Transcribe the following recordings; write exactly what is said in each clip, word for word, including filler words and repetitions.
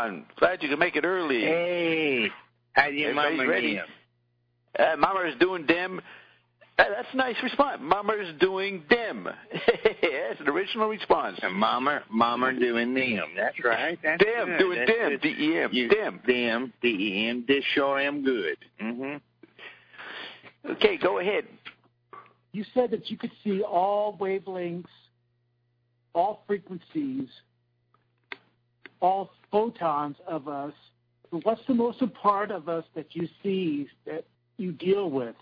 on. Glad you could make it early. Hey, how you, Everybody's Mama ready. Dim? Uh, Mama is doing dim. Uh, that's a nice response. Mama is doing dim. That's an original response. And Mama, Mama doing dim. That's right. That's dim, good. doing That's dim. good. D E M. You, Dim. Dim. D E M. This sure am good. Mm-hmm. Okay, go ahead. You said that you could see all wavelengths, all frequencies, all photons of us. But what's the most important part of us that you see, that you deal with?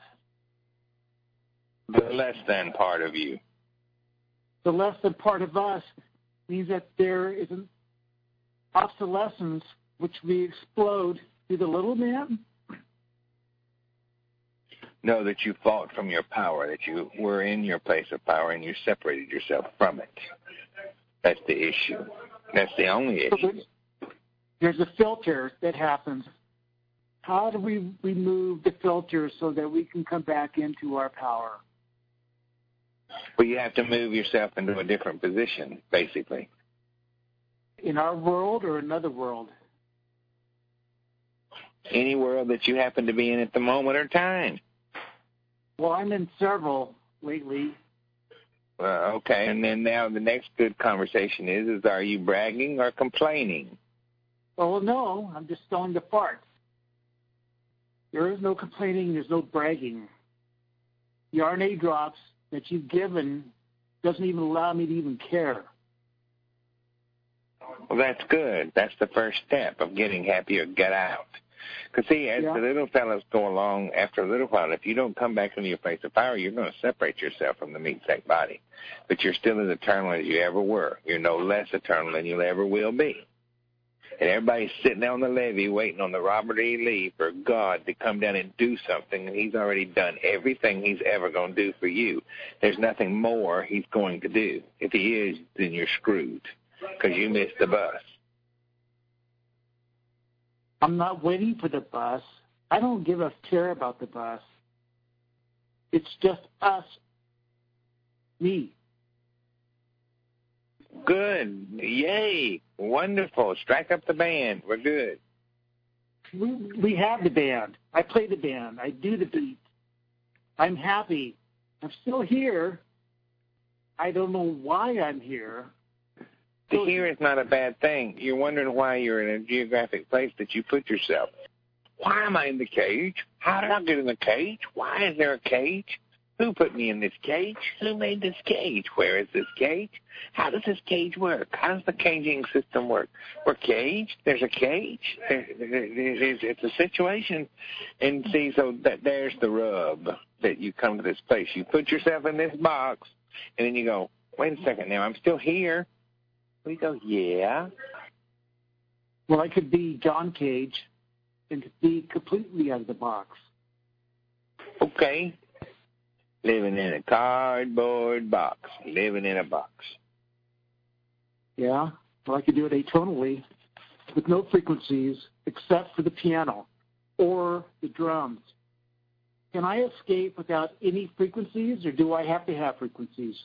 The less than part of you. The less than part of us means that there is an obsolescence which we explode through the little man? Know that you fought from your power, that you were in your place of power and you separated yourself from it. That's the issue. That's the only issue. So there's a filter that happens. How do we remove the filter so that we can come back into our power? Well, you have to move yourself into a different position, basically. In our world or another world? Any world that you happen to be in at the moment or time. Well, I'm in several lately. Well, okay, and then now the next good conversation is, is are you bragging or complaining? Well, no, I'm just stilling the farts. There is no complaining, there's no bragging. The R N A drops that you've given doesn't even allow me to even care. Well, that's good. That's the first step of getting happy or get out. Because, see, as yeah. the little fellows go along, after a little while, if you don't come back into your place of power, you're going to separate yourself from the meat-sack body. But you're still as eternal as you ever were. You're no less eternal than you'll ever will be. And everybody's sitting on the levee waiting on the Robert E. Lee for God to come down and do something, and he's already done everything he's ever going to do for you. There's nothing more he's going to do. If he is, then you're screwed because you missed the bus. I'm not waiting for the bus. I don't give a care about the bus. It's just us, me. Good. Yay. Wonderful. Strike up the band. We're good. We, we have the band. I play the band. I do the beat. I'm happy. I'm still here. I don't know why I'm here. To hear is not a bad thing. You're wondering why you're in a geographic place that you put yourself. Why am I in the cage? How did I get in the cage? Why is there a cage? Who put me in this cage? Who made this cage? Where is this cage? How does this cage work? How does the caging system work? We're caged. There's a cage. There, there, it's a situation. And see, so that there's the rub that you come to this place. You put yourself in this box, and then you go, wait a second now, I'm still here. We go, yeah. Well, I could be John Cage and be completely out of the box. Okay. Living in a cardboard box. Living in a box. Yeah. Well, I could do it atonally with no frequencies except for the piano or the drums. Can I escape without any frequencies, or do I have to have frequencies?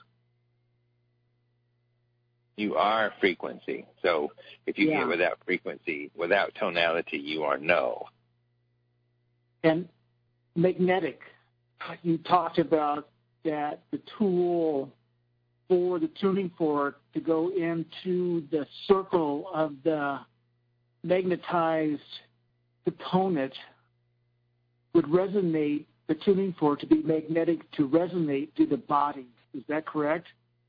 You are frequency. So if you yeah. get without frequency, without tonality, you are no. And magnetic. You talked about that the tool for the tuning fork to go into the circle of the magnetized component would resonate, the tuning fork to be magnetic to resonate to the body. Is that correct?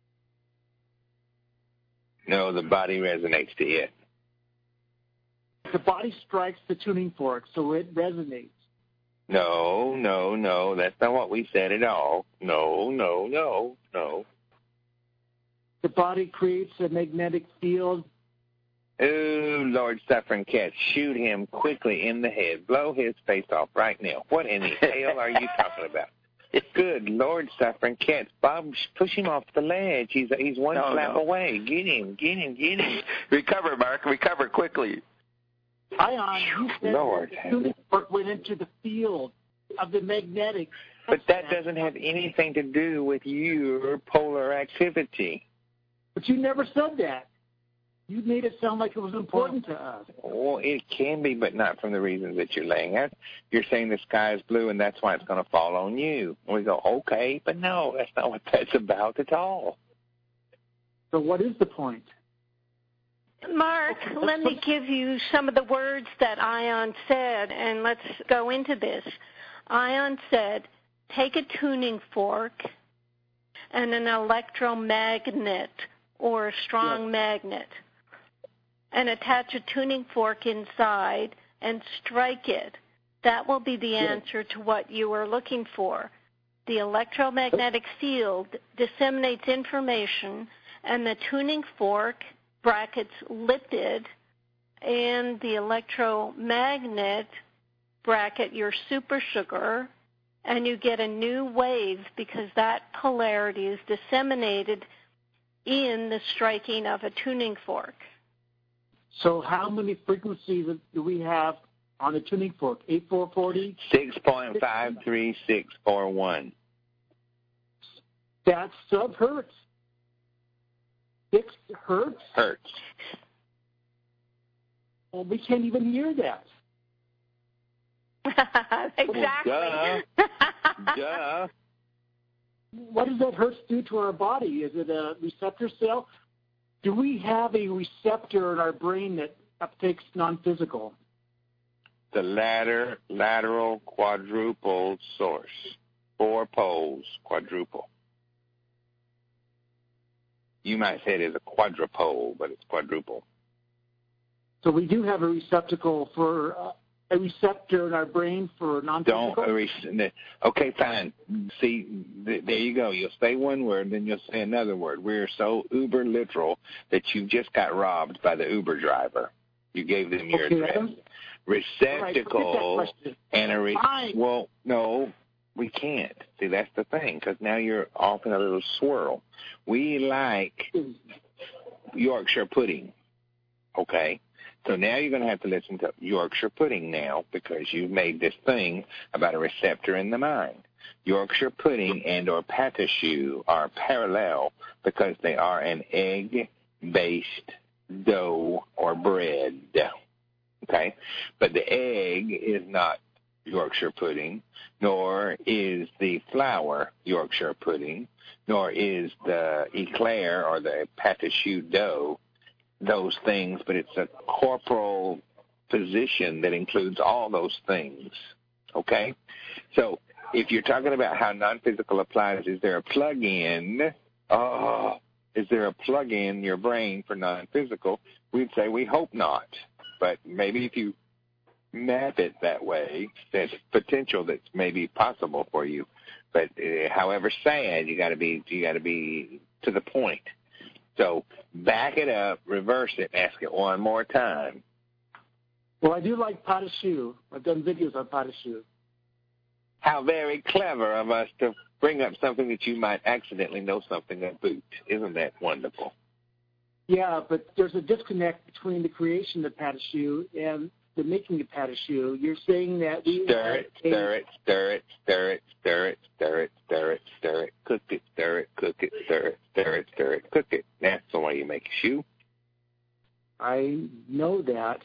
No, the body resonates to it. The body strikes the tuning fork, so it resonates. No, no, no. That's not what we said at all. No, no, no, no. The body creates a magnetic field. Oh, Lord Suffering Cat, shoot him quickly in the head. Blow his face off right now. What in the hell are you talking about? Good Lord, Suffering Cat. Bob, push him off the ledge. He's he's one no, slap no. away. Get him, get him, get him. Recover, Mark. Recover quickly. Ion, you said Lord. the tuning fork went into the field of the magnetic. But that doesn't have anything to do with your polar activity. But you never said that. You made it sound like it was important to us. Well, it can be, but not from the reasons that you're laying out. You're saying the sky is blue, and that's why it's going to fall on you. And we go, okay, but no, that's not what that's about at all. So what is the point? Mark, let me give you some of the words that Ion said, and let's go into this. Ion said, take a tuning fork and an electromagnet or a strong yes. magnet and attach a tuning fork inside and strike it. That will be the yes. answer to what you are looking for. The electromagnetic field disseminates information, and the tuning fork brackets lipid and the electromagnet bracket your supersugar, and you get a new wave because that polarity is disseminated in the striking of a tuning fork. So how many frequencies do we have on the tuning fork? eight four forty? six point five three six four one. That's sub-hertz. Six hertz? Hertz. Well, we can't even hear that. Exactly. Duh. Duh. What does that hertz do to our body? Is it a receptor cell? Do we have a receptor in our brain that uptakes non-physical? The latter, lateral quadruple source. Four poles, quadruple. You might say it is a quadrupole, but it's quadruple. So we do have a receptacle for uh, a receptor in our brain for non-physical? Don't. Okay, fine. See, th- there you go. You'll say one word, then you'll say another word. We're so uber literal that you just got robbed by the Uber driver. You gave them your okay, address. Receptacle right, and a re- well, no, we can't. See, that's the thing, because now you're off in a little swirl. We like Yorkshire pudding, okay? So now you're going to have to listen to Yorkshire pudding now, because you've made this thing about a receptor in the mind. Yorkshire pudding and or pâte choux are parallel because they are an egg-based dough or bread, okay? But the egg is not Yorkshire pudding, nor is the flour Yorkshire pudding, nor is the eclair or the pâte choux dough those things, but it's a corporal position that includes all those things, okay? So if you're talking about how non-physical applies, is there a plug-in, oh, is there a plug-in in your brain for non-physical? We'd say we hope not, but maybe if you map it that way, there's potential that's maybe possible for you. But uh, however sad, you got to be, you got to be to the point. So back it up, reverse it, and ask it one more time. Well, I do like pâte choux. I've done videos on pâte choux. How very clever of us to bring up something that you might accidentally know something about. Isn't that wonderful? Yeah, but there's a disconnect between the creation of pâte choux and the making of pâte choux. You're saying that we stir it, stir it, stir it, stir it, stir it, stir it, stir it, stir it, cook it, stir it, cook it, stir it, stir it, stir it, cook it. That's the way you make a choux. I know that.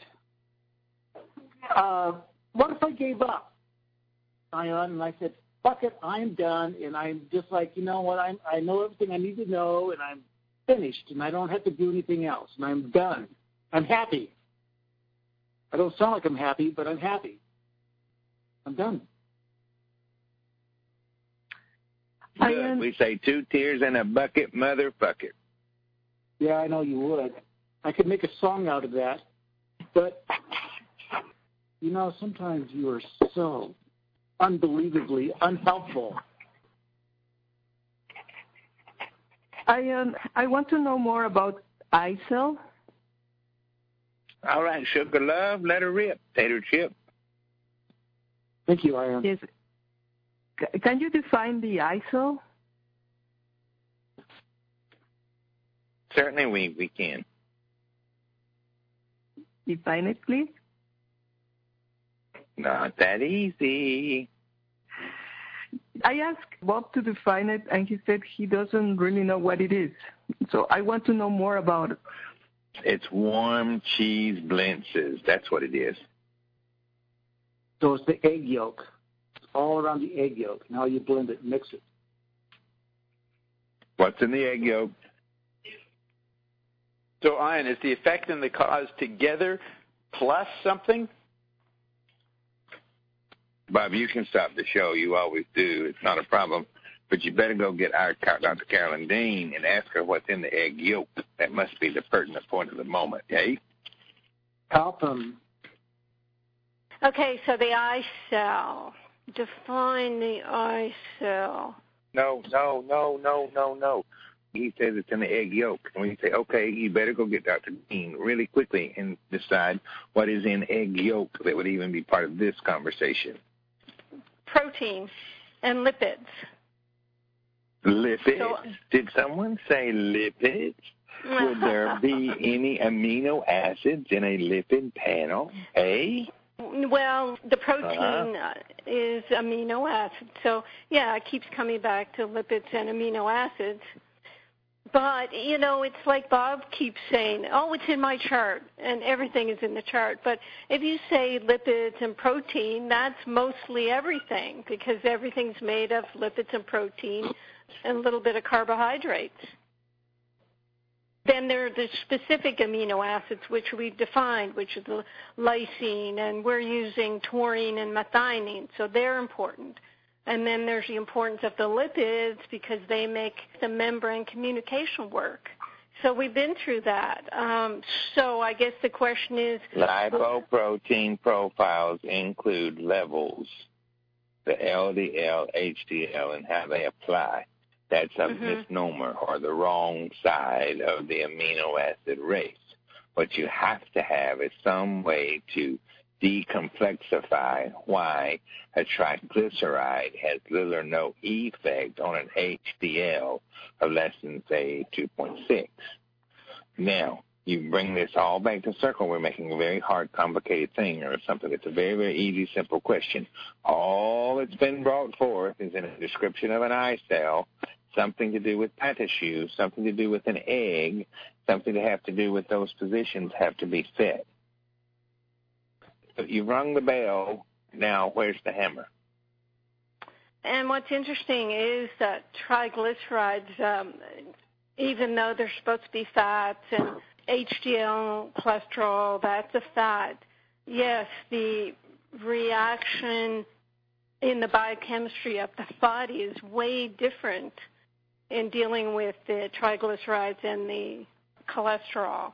Uh, what if I gave up, Ion, and I said, fuck it, I'm done, and I'm just like, you know what, I'm, I know everything I need to know, and I'm finished, and I don't have to do anything else, and I'm done. I'm happy. I don't sound like I'm happy, but I'm happy. I'm done. Good. We say two tears in a bucket, motherfucker. Yeah, I know you would. I could make a song out of that, but, you know, sometimes you are so unbelievably unhelpful. I um, I want to know more about I C E L. All right, sugar love, let her rip, tater chip. Thank you, Ion. Yes. Can you define the I C E L? Certainly we, we can. Define it, please. Not that easy. I asked Bob to define it, and he said he doesn't really know what it is. So I want to know more about it. It's warm cheese blintzes. That's what it is. So it's the egg yolk. It's all around the egg yolk. Now you blend it, mix it. What's in the egg yolk? So, Ian, is the effect and the cause together plus something? Bob, you can stop the show. You always do. It's not a problem. But you better go get our Doctor Carolyn Dean and ask her what's in the egg yolk. That must be the pertinent point of the moment, eh? Help them. Okay, so the eye cell. Define the eye cell. No, no, no, no, no, no. He says it's in the egg yolk. And we say, okay, you better go get Doctor Dean really quickly and decide what is in egg yolk that would even be part of this conversation. Protein and lipids. Lipids? So, Did someone say lipids? Would there be any amino acids in a lipid panel? Eh? Well, the protein uh-huh. is amino acids. So, yeah, it keeps coming back to lipids and amino acids. But, you know, it's like Bob keeps saying, oh, it's in my chart, and everything is in the chart. But if you say lipids and protein, that's mostly everything, because everything's made of lipids and protein and a little bit of carbohydrates. Then there are the specific amino acids, which we've defined, which is the lysine, and we're using taurine and methionine, so they're important. And then there's the importance of the lipids because they make the membrane communication work. So we've been through that. Um, so I guess the question is... Lipoprotein profiles include levels, the L D L, H D L, and how they apply. That's a mm-hmm. misnomer or the wrong side of the amino acid race. What you have to have is some way to decomplexify why a triglyceride has little or no effect on an H D L of less than, say, two point six. Now, you bring this all back to circle. We're making a very hard, complicated thing or something that's a very, very easy, simple question. All that's been brought forth is in a description of an eye cell, something to do with fat tissue, something to do with an egg, something to have to do with those positions have to be fed. So you've rung the bell. Now, where's the hammer? And what's interesting is that triglycerides, um, even though they're supposed to be fats, and H D L, cholesterol, that's a fat, yes, the reaction in the biochemistry of the body is way different in dealing with the triglycerides and the cholesterol.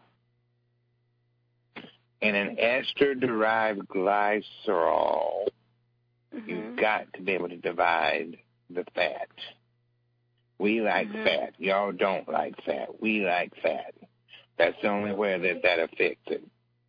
In an ester-derived glycerol, mm-hmm. you've got to be able to divide the fat. We like mm-hmm. fat. Y'all don't like fat. We like fat. That's the only way that that affects it.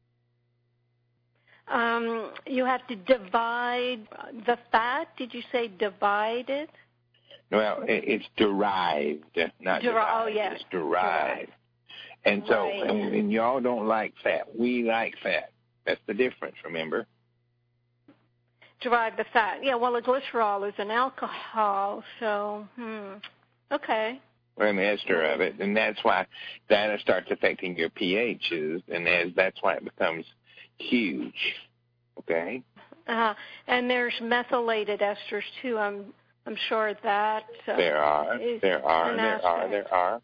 Um, you have to divide the fat. Did you say divide it? Well, it, it's derived, not Der- divided. Oh, yes. It's derived. derived. And so, right. and, and y'all don't like fat. We like fat. That's the difference, remember? Derive the fat. Yeah, well, a glycerol is an alcohol, so, hmm, okay. We're an ester of it, and that's why that starts affecting your pHs, and as, that's why it becomes huge, okay? Uh, and there's methylated esters, too. I'm I'm sure that uh, There are, there are, there aspect. are, there are.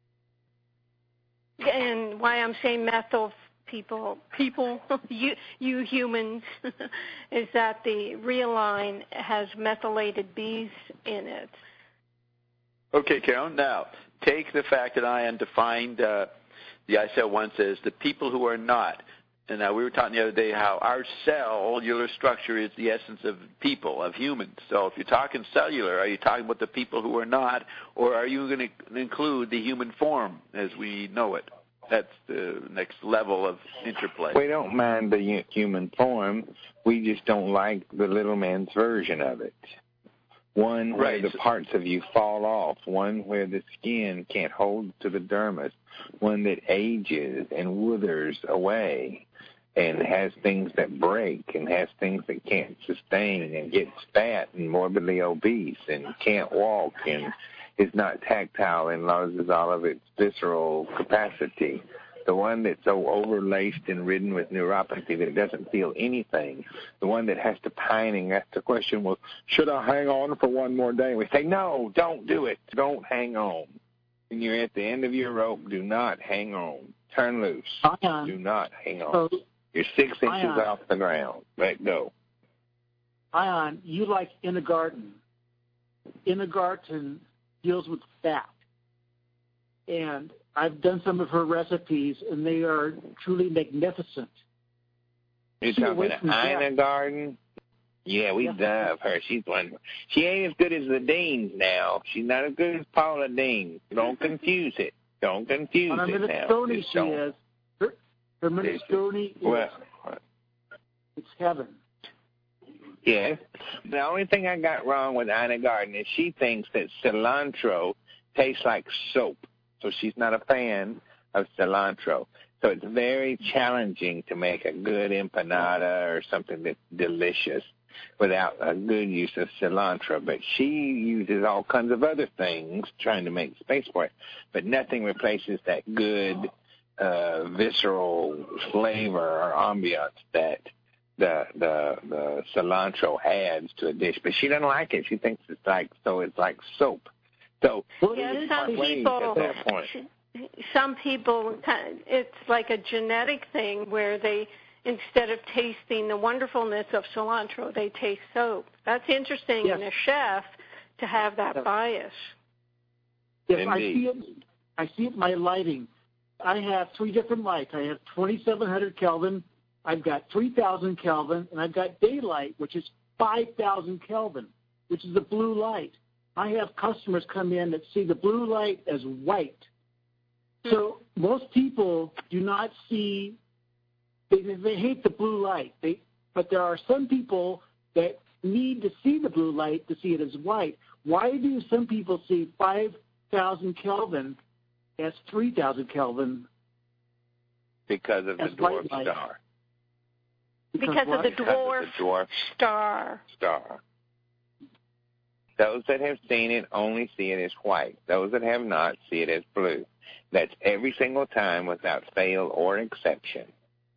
And why I'm saying methyl people, people, you, you humans, is that the Realign has methylated B's in it. Okay, Carol. Now, take the fact that Ian defined uh, the I C E L once as the people who are not. And now we were talking the other day how our cellular structure is the essence of people, of humans. So if you're talking cellular, are you talking about the people who are not, or are you going to include the human form as we know it? That's the next level of interplay. We don't mind the human form. We just don't like the little man's version of it. One where right. the parts of you fall off, one where the skin can't hold to the dermis, one that ages and withers away and has things that break and has things that can't sustain and gets fat and morbidly obese and can't walk and is not tactile and loses all of its visceral capacity. the one that's so overlaced and ridden with neuropathy that it doesn't feel anything, the one that has to pining, that's the question, well, should I hang on for one more day? We say, no, don't do it. Don't hang on. When you're at the end of your rope, do not hang on. Turn loose. Ion. Do not hang on. So, you're six inches Ion. off the ground. Let go. Ion, you like In a Garden. In a Garden deals with fat. And I've done some of her recipes, and they are truly magnificent. You're Stay talking away about from fat. Ina Garden? Yeah, we Yeah. love her. She's one. She ain't as good as the Deans now. She's not as good as Paula Dean. Don't confuse it. Don't confuse On a it now. minestrone, Just she don't. is. Her, her minestrone is Well, it's heaven. yes. The only thing I got wrong with Ina Garden is she thinks that cilantro tastes like soap. So she's not a fan of cilantro. So it's very challenging to make a good empanada or something that's delicious without a good use of cilantro. But she uses all kinds of other things trying to make space for it. But nothing replaces that good uh, visceral flavor or ambiance that the the the cilantro adds to a dish. But she doesn't like it. She thinks it's like so it's like soap. So Yeah, we some part ways people, at that point. some people, it's like a genetic thing where they, instead of tasting the wonderfulness of cilantro, they taste soap. That's interesting Yes. in a chef to have that Yes. bias. Yes, I Indeed. see it. I see it in my lighting. I have three different lights. I have twenty-seven hundred Kelvin, I've got three thousand Kelvin, and I've got daylight, which is five thousand Kelvin, which is the blue light. I have customers come in that see the blue light as white. So most people do not see, they, they hate the blue light. They, but there are some people that need to see the blue light to see it as white. Why do some people see five thousand Kelvin as three thousand Kelvin? Because of the As dwarf white light. star. Because of what? the Because dwarf, of the dwarf star. star. Those that have seen it only see it as white. Those that have not see it as blue. That's every single time without fail or exception.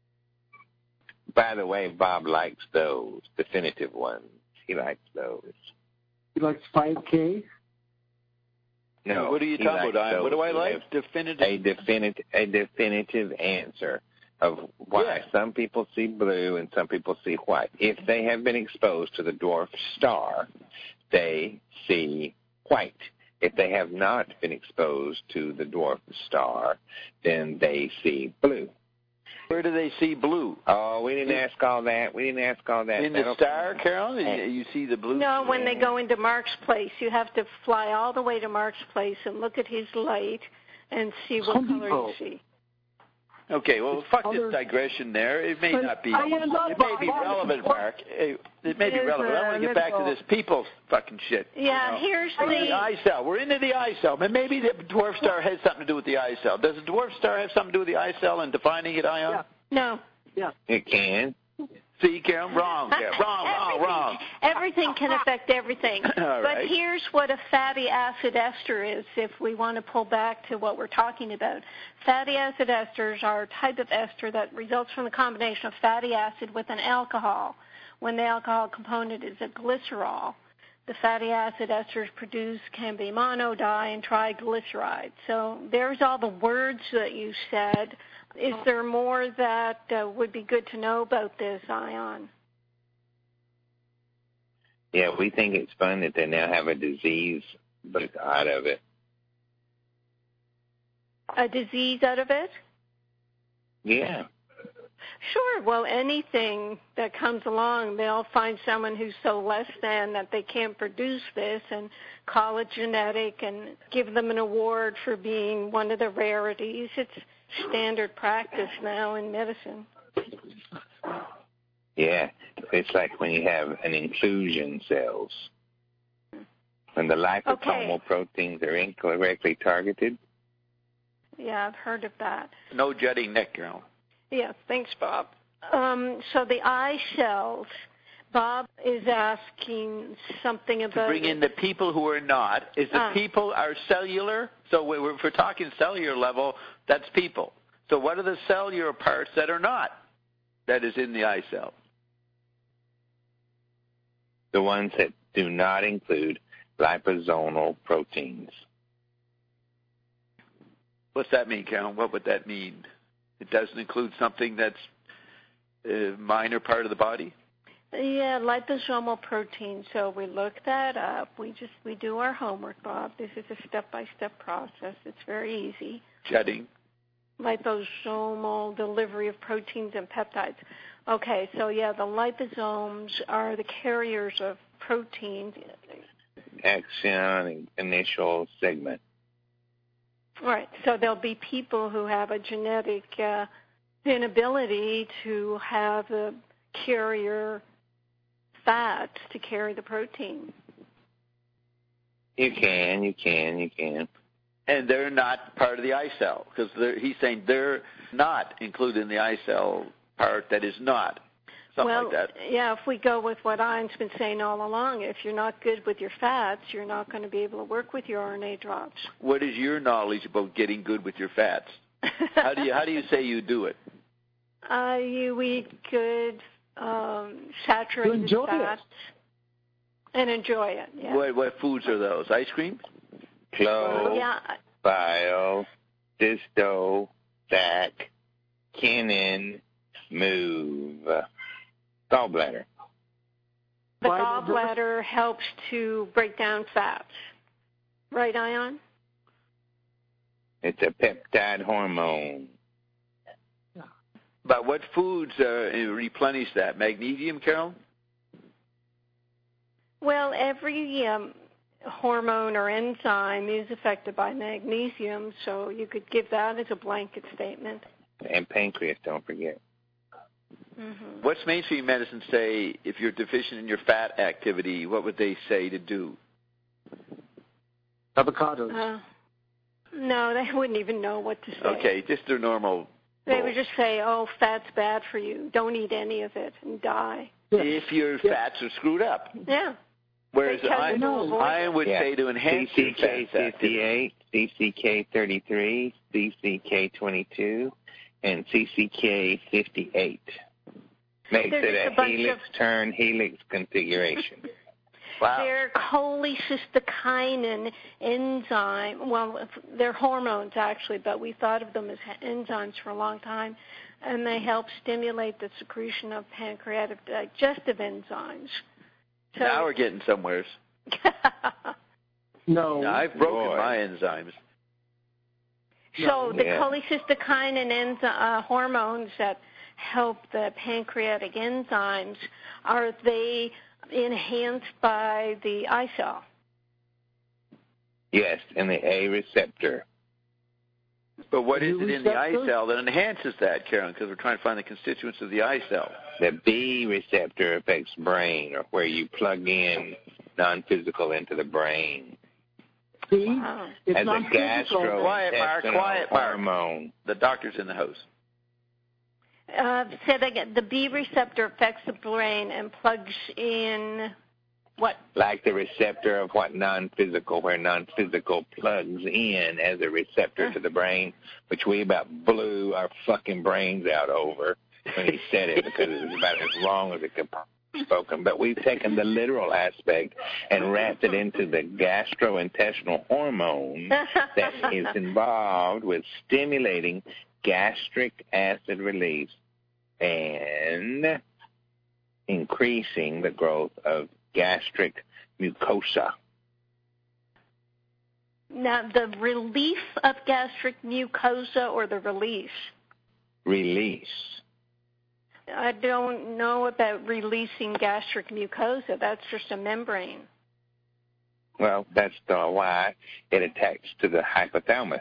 By the way, Bob likes those definitive ones. He likes those. He likes five K. No, What are you he talking likes about, Ian? What do those I who like? have Definitive. A definitive, a definitive answer of why Yeah. some people see blue and some people see white. If they have been exposed to the dwarf star, they see white. If they have not been exposed to the dwarf star, then they see blue. Where do they see blue? Oh, we didn't ask all that. We didn't ask all that. In the That'll- star, Carol? You, you see the blue? No, when they go into Mark's place, you have to fly all the way to Mark's place and look at his light and see what Home color Depot. you see. Okay, well, fuck Color- this digression there. It may But not be. I end up It may be buying- relevant, Mark. It it may be It is, relevant. I uh, want to get back to medical. this people fucking shit. Yeah, you know. here's The the... eye cell. We're into the eye cell, but maybe the dwarf star has something to do with the eye cell. Does the dwarf star have something to do with the eye cell and defining it, Ion? Yeah. No. Yeah. It can. See, Carol? Wrong, Carol. Wrong, wrong, Everything- wrong. Everything can affect everything. All But right. here's what a fatty acid ester is, if we want to pull back to what we're talking about. Fatty acid esters are a type of ester that results from the combination of fatty acid with an alcohol. When the alcohol component is a glycerol, the fatty acid esters produced can be mono, di, and triglyceride. So there's all the words that you said. Is there more that uh, would be good to know about this, Ion? Yeah, we think it's fun that they now have a disease, but it's out of it. A disease out of it? Yeah. Sure. Well, anything that comes along, they'll find someone who's so less than that they can't produce this and call it genetic and give them an award for being one of the rarities. It's standard practice now in medicine. Yeah. It's like when you have an inclusion cells. When the liposomal Okay. proteins are incorrectly targeted. Yeah, I've heard of that. No jutting neck, Carol. Yeah, thanks, Bob. Um, so the eye cells, Bob is asking something To about... bring in the people who are not. Is the Ah. people are cellular? So we- we're- if we're talking cellular level, that's people. So what are the cellular parts that are not, that is in the eye cell? The ones that do not include liposomal proteins. What's that mean, Carol? What would that mean? It doesn't include something that's a minor part of the body? Yeah, liposomal protein. So we look that up. We just we do our homework, Bob. This is a step-by-step process. It's very easy. Jetting. Liposomal delivery of proteins and peptides. Okay, so yeah, the liposomes are the carriers of proteins. Axion, initial segment. Right. So there'll be people who have a genetic uh, inability to have the carrier fat to carry the protein. You can, you can, you can. And they're not part of the eye cell, because he's saying they're not included in the eye cell part that is not. Something well, like that. Yeah, if we go with what Ian's been saying all along, if you're not good with your fats, you're not going to be able to work with your R N A drops. What is your knowledge about getting good with your fats? how do you how do you say you do it? Uh, you eat good, um, saturated enjoy fats, it. and enjoy it. Yeah. What what foods are those? Ice cream? Clove, yeah. bile, cysto, sac, kinin, move, gallbladder. The gallbladder helps to break down fats. Right, Ion? It's a peptide hormone. But what foods uh, replenish that? Magnesium, Carol? Well, every um, hormone or enzyme is affected by magnesium, so you could give that as a blanket statement. And pancreas, don't forget. Mm-hmm. What's mainstream medicine say if you're deficient in your fat activity? What would they say to do? Avocados. Uh, no, they wouldn't even know what to say. Okay, just their normal. They would just say, oh, fat's bad for you. Don't eat any of it and die. Yeah. If your Yeah. fats are screwed up. Yeah. Whereas They tell I, you to avoid I it. would Yeah. say to enhance C your C K fats activity. fifty-eight, C C K thirty-three, C C K twenty-two, and C C K fifty-eight. Makes There's it just a a bunch helix of- turn helix configuration. Wow. They're cholecystokinin enzyme. Well, they're hormones, actually, but we thought of them as enzymes for a long time, and they help stimulate the secretion of pancreatic digestive enzymes. So, Now we're getting somewheres. No. Now, I've broken Boy. my enzymes. so the Yeah. cholecystokinin enzy- uh, hormones that help the pancreatic enzymes, are they enhanced by the eye cell? Yes, and the A receptor. But what is New it in the eye receptors? cell that enhances that, Karen? Because we're trying to find the constituents of the eye cell. The B receptor affects brain, or where you plug in non-physical into the brain. See? Wow. It's As a non-physical. Quiet, Mark, gastrointestinal quiet, Mark. hormone. The doctor's in the house. Uh, say that again. The B receptor affects the brain and plugs in what? Like the receptor of what non-physical, where non-physical plugs in as a receptor to the brain, which we about blew our fucking brains out over when he said it, because it was about as wrong as it could be spoken. But we've taken the literal aspect and wrapped it into the gastrointestinal hormone that is involved with stimulating gastric acid release and increasing the growth of gastric mucosa. Now, the relief of gastric mucosa or the release? Release. I don't know about releasing gastric mucosa. That's just a membrane. Well, that's the, why it attacks to the hypothalamus.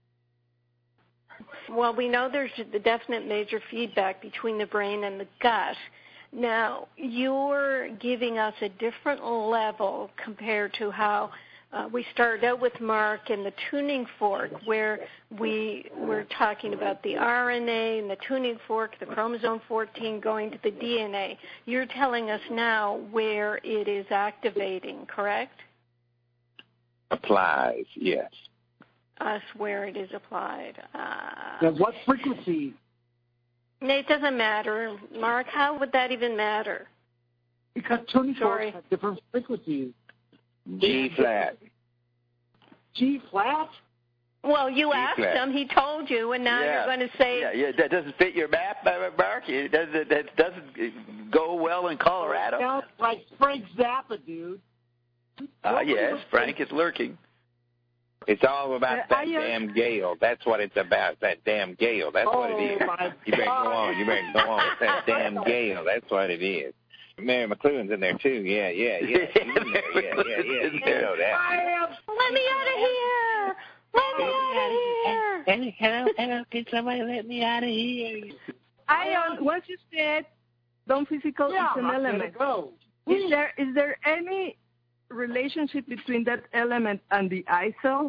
Well, we know there's the definite major feedback between the brain and the gut. Now, you're giving us a different level compared to how uh, we started out with Mark and the tuning fork, where we were talking about the R N A and the tuning fork, the chromosome fourteen going to the D N A. You're telling us now where it is activating, correct? Applies, yes. us where it is applied. Uh, At what frequency? It doesn't matter, Mark. How would that even matter? Because tuning Sorry. forks have different frequencies. G flat. G flat? Well, you G asked flat. him. He told you, and now yeah. you're going to say yeah, yeah, that doesn't fit your map, uh, Mark. It doesn't, that doesn't go well in Colorado. Sounds like Frank Zappa, dude. Ah, uh, yes, Frank is lurking. It's all about Uh, that I, uh, damn gale. That's what it's about, that damn gale. That's oh what it is. My You better God. go on. You better go on with that damn gale. That's what it is. Mary McLuhan's in there, too. Yeah, yeah, yeah. She's in there. Yeah, yeah, yeah. You know that. I am. Let me out of here! Let me out of here! Hello, hello, hello. Can somebody let me out of here? Ion, once you said non-physical Yeah, is an I'm element, gonna go. is there is there any relationship between that element and the I cell?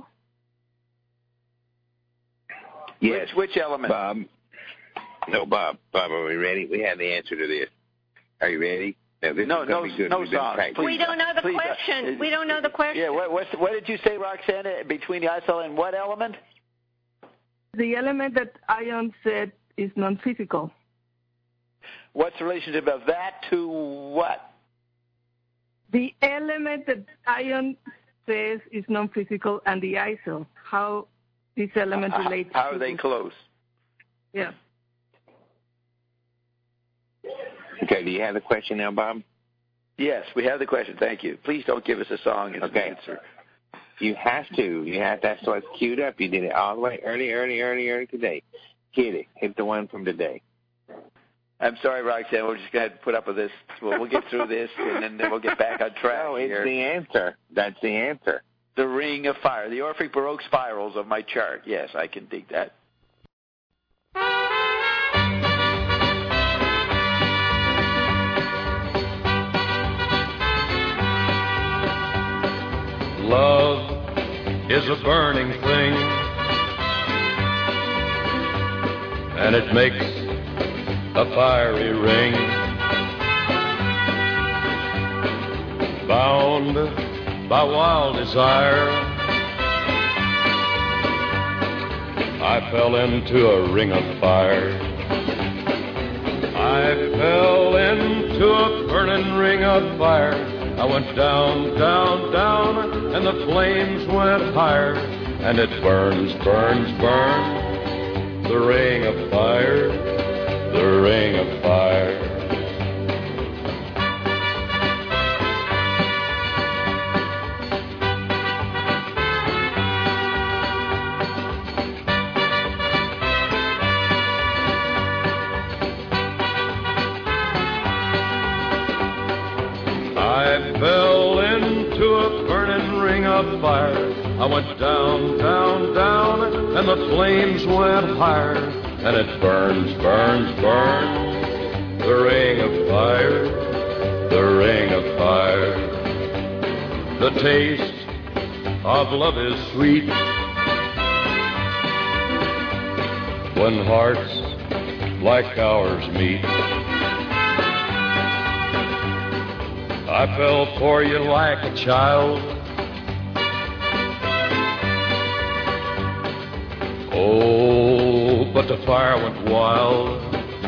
Yes. Which, which element? Bob. No, Bob. Bob, are we ready? We have the answer to this. Are you ready? Now, this No, is no, gonna be good. no We've been songs. practicing. We don't know the Please, uh, question. uh, We don't know the question. Yeah, what, what's, what did you say, Roxanne, between the I cell and what element? The element that Ion said is non-physical. What's the relationship of that to what? The element that Ion says is non-physical and the I cell. How this element Uh, relates How to are they close? Yeah. Okay, do you have the question now, Bob? Yes, we have the question. Thank you. Please don't give us a song as Okay. an answer. You have to. You have. That's what's queued up. You did it all the way early, early, early, early today. Hit it. Hit the one from today. I'm sorry, Roxanne. We're just going to put up with this. We'll, we'll get through this, and then, then we'll get back on track No, it's here. the answer. That's the answer. The Ring of Fire, the Orphic Baroque spirals of my chart. Yes, I can dig that. Love is a burning thing, and it makes a fiery ring. Bound by wild desire, I fell into a ring of fire. I fell into a burning ring of fire. I went down, down, down, and the flames went higher. And it burns, burns, burns, the ring of fire, the ring of fire. I fell into a burning ring of fire. I went down, down, down, and the flames went higher. And it burns, burns, burns, the ring of fire, the ring of fire. The taste of love is sweet when hearts like ours meet. I fell for you like a child. Oh, but the fire went wild.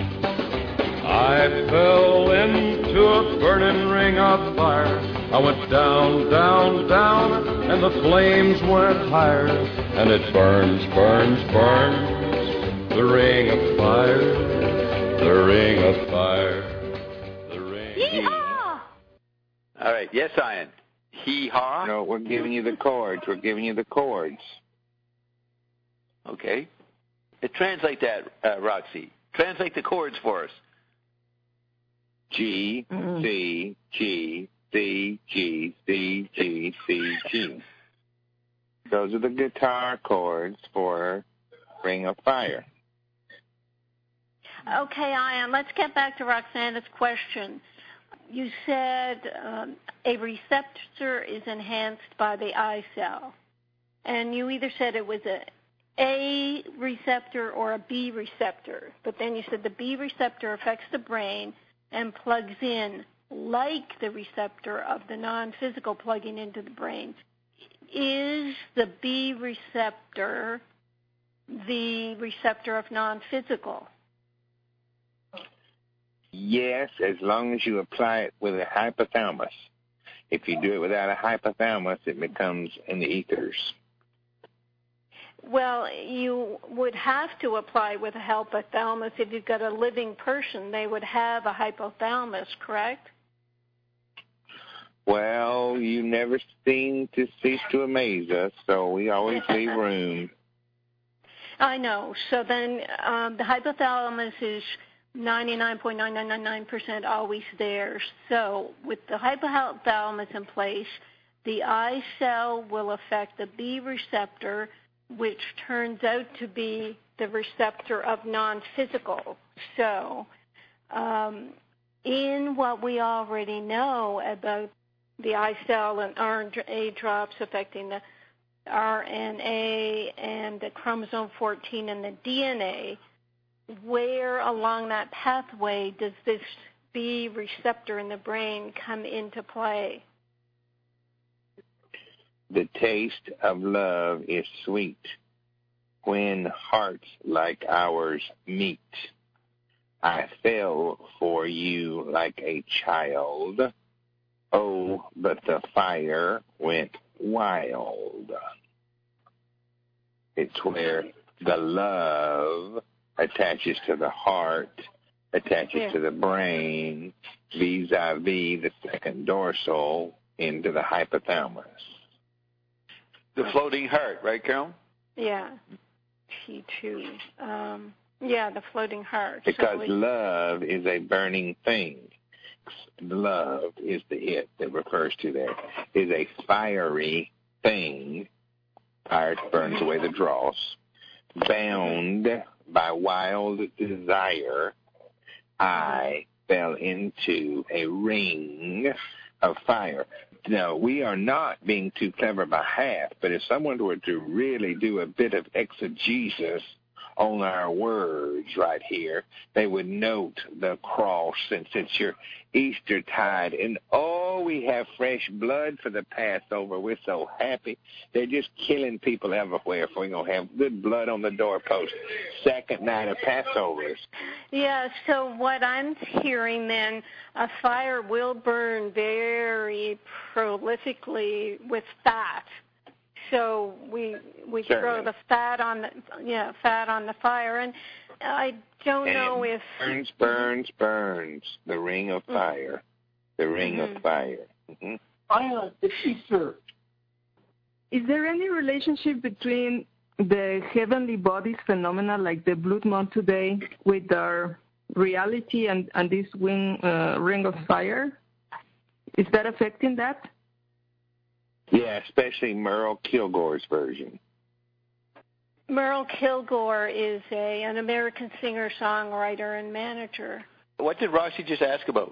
I fell into a burning ring of fire. I went down, down, down, and the flames went higher. And it burns, burns, burns, the ring of fire, the ring of fire, the ring. Yeehaw! All right. Yes, Ian. Hee-haw? No, we're giving you the chords. We're giving you the chords. Okay. Uh, translate that, uh, Roxy. Translate the chords for us. G, Mm-hmm. C, G, C, G, C, G, C, G. Those are the guitar chords for Ring of Fire. Okay, Ian, let's get back to Roxana's question. You said um, a receptor is enhanced by the I cell. And you either said it was a A receptor or a B receptor. But then you said the B receptor affects the brain and plugs in like the receptor of the non-physical plugging into the brain. is the B receptor the receptor of non-physical? Yes, as long as you apply it with a hypothalamus. If you do it without a hypothalamus, it becomes in the ethers. Well, you would have to apply with a hypothalamus. If you've got a living person, they would have a hypothalamus, correct? Well, you never seem to cease to amaze us, so we always leave room. I know. So then um, the hypothalamus is ninety-nine point nine nine nine nine percent always there. So with the hypothalamus in place, the I cell will affect the B receptor, which turns out to be the receptor of non-physical. So um, in what we already know about the I cell and R N A drops affecting the R N A and the chromosome fourteen and the D N A, where along that pathway does this B receptor in the brain come into play? The taste of love is sweet when hearts like ours meet. I fell for you like a child. Oh, but the fire went wild. It's where the love attaches to the heart, attaches yeah. to the brain, vis-a-vis the second dorsal into the hypothalamus. The floating heart, right, Carol? Yeah, T two. Um, yeah, the floating heart. Because so love is a burning thing. Love is the it that refers to that. Is a fiery thing. Fire burns away the dross. Bound by wild desire, I fell into a ring of fire. Now, we are not being too clever by half, but if someone were to really do a bit of exegesis on our words right here, they would note the cross, and since you're Eastertide, and oh, we have fresh blood for the Passover. We're so happy. They're just killing people everywhere, for we're going to have good blood on the doorpost. Second night of Passovers. Yeah, so what I'm hearing then, a fire will burn very prolifically with fat. So we we Certainly. throw the fat on the yeah fat on the fire, and I don't and know if burns, burns, burns. The ring of fire, the ring mm-hmm. of fire. Mm-hmm. Fire, it's Easter. Is there any relationship between the heavenly bodies phenomena like the Blood Moon today with our reality and and this wing, uh, ring of fire? Is that affecting that? Yeah, especially Merle Kilgore's version. Merle Kilgore is a an American singer, songwriter, and manager. What did Roxy just ask about?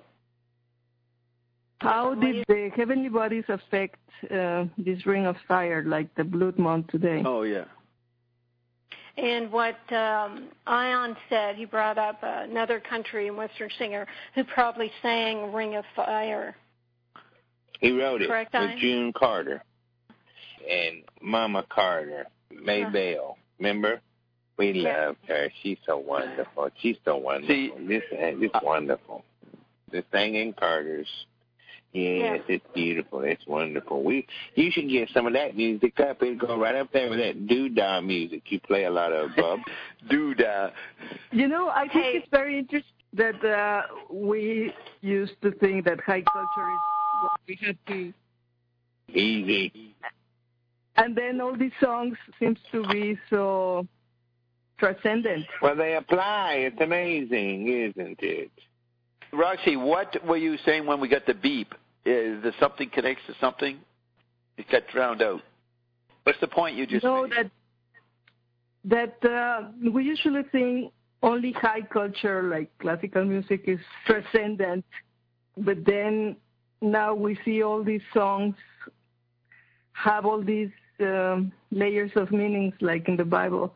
How did the heavenly bodies affect uh, this ring of fire, like the Blood Moon today? Oh, yeah. And what um, Ion said, he brought up another country and Western singer who probably sang Ring of Fire. He wrote it Correct, with Ian? June Carter and Mama Carter, May Uh-huh. Bell. Remember? We Yeah. loved her. She's so wonderful. She's so wonderful. See, this is uh, wonderful. The singing Carters. Yes, Yeah. it's beautiful. It's wonderful. We you should get some of that music up. It'll go right up there with that doo-dah music you play a lot of, Bub. Doodah. You know, I think Hey. it's very interesting that uh, we used to think that high culture is what we had to, Easy. and then all these songs seems to be so transcendent. Well, they apply. It's amazing, isn't it? Roxy, what were you saying when we got the beep? Is there something connects to something? It got drowned out. What's the point you just No, made? that that uh, we usually think only high culture, like classical music, is transcendent, but then now we see all these songs have all these um, layers of meanings, like in the Bible.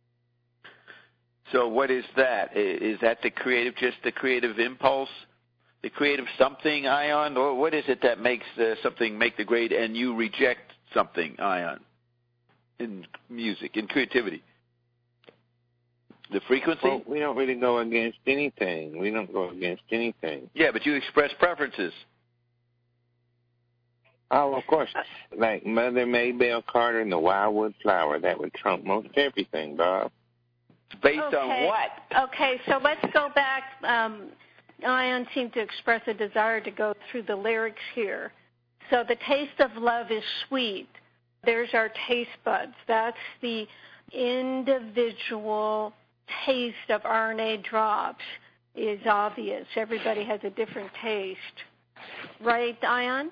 So what is that? I- Is that the creative, just the creative impulse, the creative something, Ion, or what is it that makes uh, something make the grade and you reject something, Ion, in music, in creativity? The frequency? Well, we don't really go against anything. We don't go against anything. Yeah, but you express preferences. Oh, of course. Like Mother Maybelle Carter and the Wildwood Flower. That would trump most everything, Bob. Based okay. on what? Okay, so let's go back. Um, Ion seemed to express a desire to go through the lyrics here. So the taste of love is sweet. There's our taste buds. That's the individual taste of R N A drops is obvious. Everybody has a different taste. Right, Ion?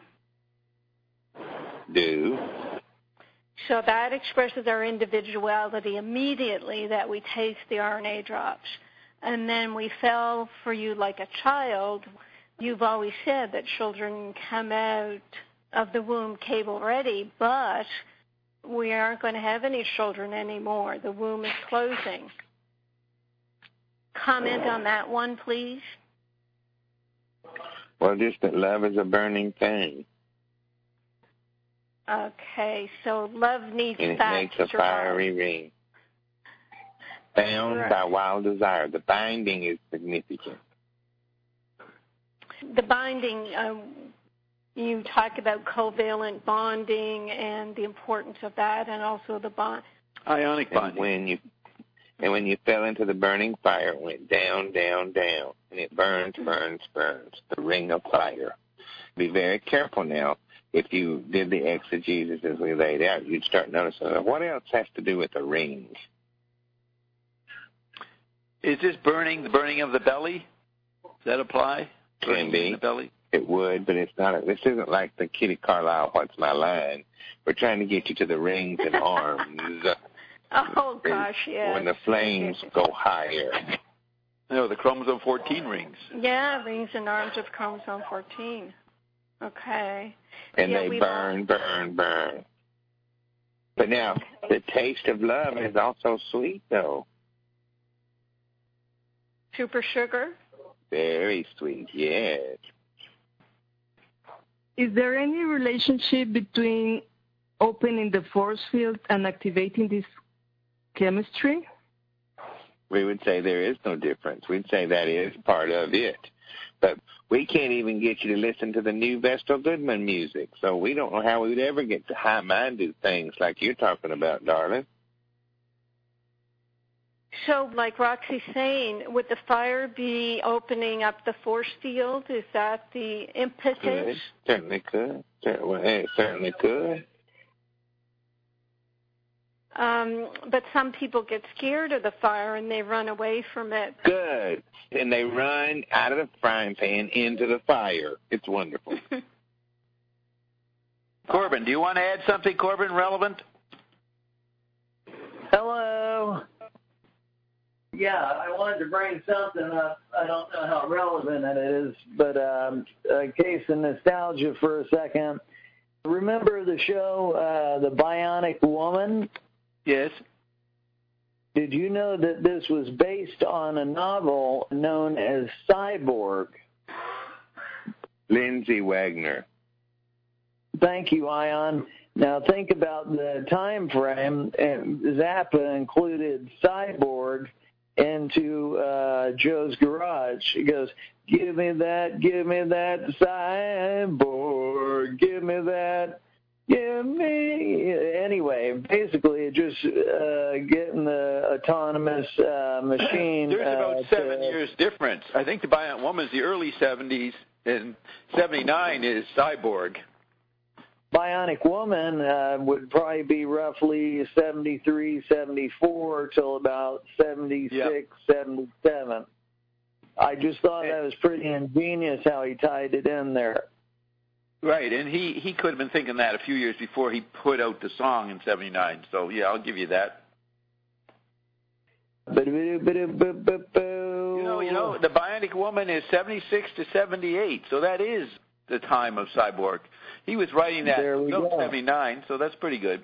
Do. So that expresses our individuality immediately that we taste the R N A drops. And then we fell for you like a child. You've always said that children come out of the womb cable ready, but we aren't going to have any children anymore. The womb is closing. Comment on that one, please. Well, just that love is a burning thing. Okay, so love needs and it facts makes a to fiery rise. ring. Bound Right. by wild desire. The binding is significant. The binding, um, you talk about covalent bonding and the importance of that, and also the bond. Ionic And bonding. when you and when you fell into the burning fire, it went down, down, down, and it burns, burns, burns. The ring of fire. Be very careful now. If you did the exegesis as we laid out, you'd start noticing what else has to do with the ring. Is this burning, the burning of the belly? Does that apply? Can Burning be. in the belly? It would, but it's not. A, this isn't like the Kitty Carlisle, What's My Line? We're trying to get you to the rings and arms. Oh, gosh, yes. When the flames go higher. No, the chromosome fourteen rings. Yeah, rings and arms of chromosome fourteen. Okay. And yeah, they we burn, burn, burn. But now, the taste of love is also sweet, though. Super sugar? Very sweet, yes. Is there any relationship between opening the force field and activating this chemistry? We would say there is no difference. We'd say that is part of it. But we can't even get you to listen to the new Vestal Goodman music, so we don't know how we would ever get to high-minded things like you're talking about, darling. So, like Roxy's saying, would the fire be opening up the force field? Is that the impetus? Could. Certainly could. Well, it certainly could. Um, but some people get scared of the fire and they run away from it. Good. And they run out of the frying pan into the fire. It's wonderful. Corbin, do you want to add something, Corbin, relevant? Hello. Yeah, I wanted to bring something up. I don't know how relevant it is, but um, a case of nostalgia for a second. Remember the show, uh, The Bionic Woman? Yes. Did you know that this was based on a novel known as Cyborg? Lindsay Wagner. Thank you, Ion. Now think about the time frame. Zappa included Cyborg into uh, Joe's Garage. He goes, give me that, give me that Cyborg, give me that, give me. Anyway, basically just uh, getting the autonomous uh, machine. There's about uh, seven to, years difference. I think the Bionic Woman's the early seventies, and seventy-nine is Cyborg. Bionic Woman uh, would probably be roughly seventy-three, seventy-four till about seventy-six, yep. seventy-seven. I just thought that was pretty ingenious how he tied it in there. Right, and he, he could have been thinking that a few years before he put out the song in seventy-nine. So, yeah, I'll give you that. You know, you know, the Bionic Woman is seventy-six to seventy-eight, so that is the time of Cyborg. He was writing that in seventy-nine, so that's pretty good.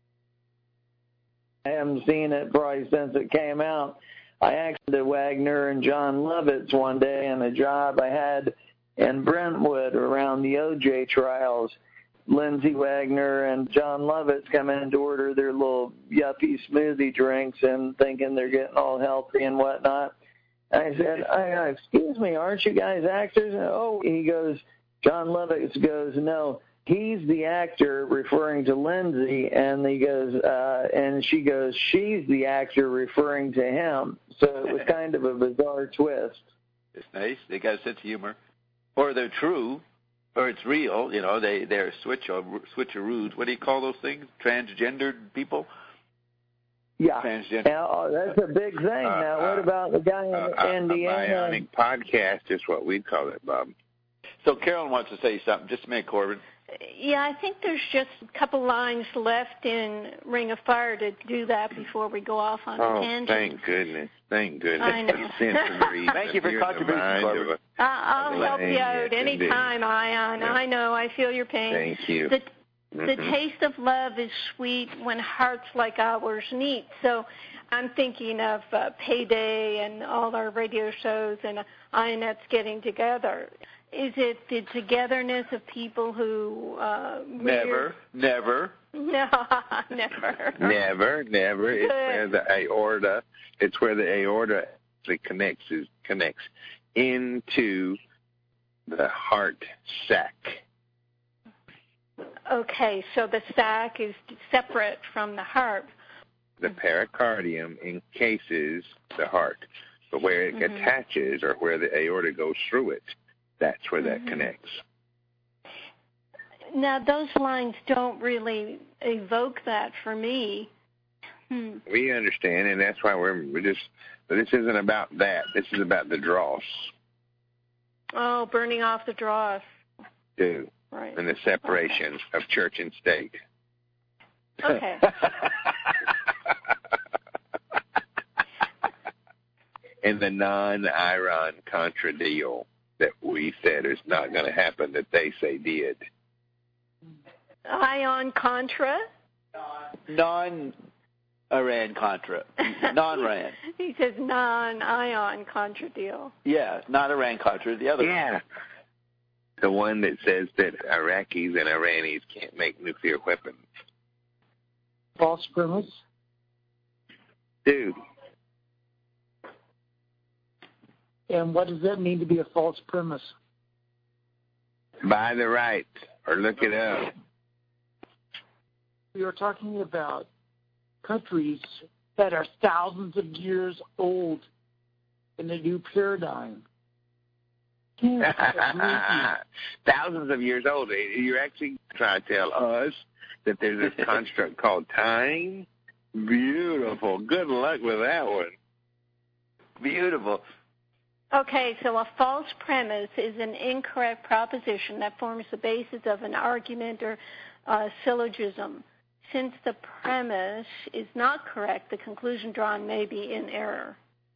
I haven't seen it probably since it came out. I asked to Wagner and John Lovitz one day in a job I had in Brentwood around the O J trials. Lindsay Wagner and John Lovitz come in to order their little yuppie smoothie drinks and thinking they're getting all healthy and whatnot. I said, I, excuse me, aren't you guys actors? And, oh, he goes, John Lovitz goes, no, he's the actor referring to Lindsay, and he goes, uh, and she goes, she's the actor referring to him. So it was kind of a bizarre twist. It's nice. They got a sense of humor. Or they're true, or it's real. You know, they, they're switch, switcheroos. What do you call those things? Transgendered people? Yeah. Transgender. Now, that's a big thing. Uh, now, what uh, about the guy in uh, Indiana? A bionic podcast is what we call it, Bob. So Carolyn wants to say something. Just a minute, Corbin. Yeah, I think there's just a couple lines left in Ring of Fire to do that before we go off on oh, a tangent. thank goodness. Thank goodness. I know. Thank you for contributing, Corbin. Uh, I'll help you out anytime, Ion. Yeah. I know. I feel your pain. Thank you. The, mm-hmm. the taste of love is sweet when hearts like ours meet. So I'm thinking of uh, Payday and all our radio shows and uh, Ionette's getting together. Is it the togetherness of people who... Uh, never, never. No, never. Never, never. It's where the aorta, it's where the aorta actually connects, is, connects into the heart sac. Okay, so the sac is separate from the heart. The pericardium encases the heart, but where it mm-hmm. attaches or where the aorta goes through it, that's where mm-hmm. that connects. Now, those lines don't really evoke that for me. Hmm. We understand, and that's why we're, we're just, but this isn't about that. This is about the dross. Oh, burning off the dross. Do. Right. And the separation okay. of church and state. Okay. And the non-iron contra deal that we said is not going to happen that they say did. Ion Contra? Non-Iran Contra. Non-Iran. He says non-Ion Contra deal. Yeah, not Iran Contra, the other yeah. one. The one that says that Iraqis and Iranis can't make nuclear weapons. False premise? Dude. And what does that mean to be a false premise? Buy the right, or look it up. We are talking about countries that are thousands of years old in a new paradigm. Thousands of years old. You're actually trying to tell us that there's this construct called time? Beautiful. Good luck with that one. Beautiful. Okay, so a false premise is an incorrect proposition that forms the basis of an argument or uh, syllogism. Since the premise is not correct, the conclusion drawn may be in error.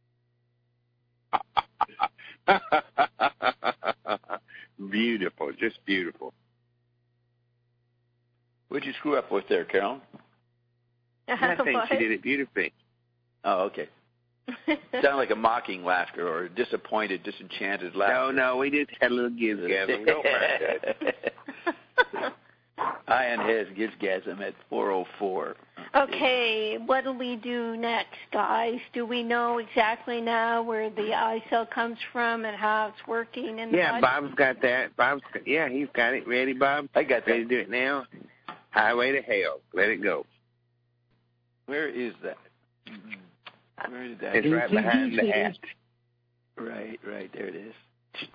Beautiful, just beautiful. What'd you screw up with there, Carol? I think she did it beautifully. Oh, okay. Sound like a mocking laughter or disappointed, disenchanted laughter. No, no, we just had a little gizgasm. Don't mind that. Ion has gizgasm at four oh four. Okay, what do we do next, guys? Do we know exactly now where the eye cell comes from and how it's working? In the yeah, body? Bob's got that. Bob's got, yeah, he's got it. Ready, Bob? I got that. Ready to do it now? Highway to hell. Let it go. Where is that? Where is that? It's right behind the hat. Right, right. There it is.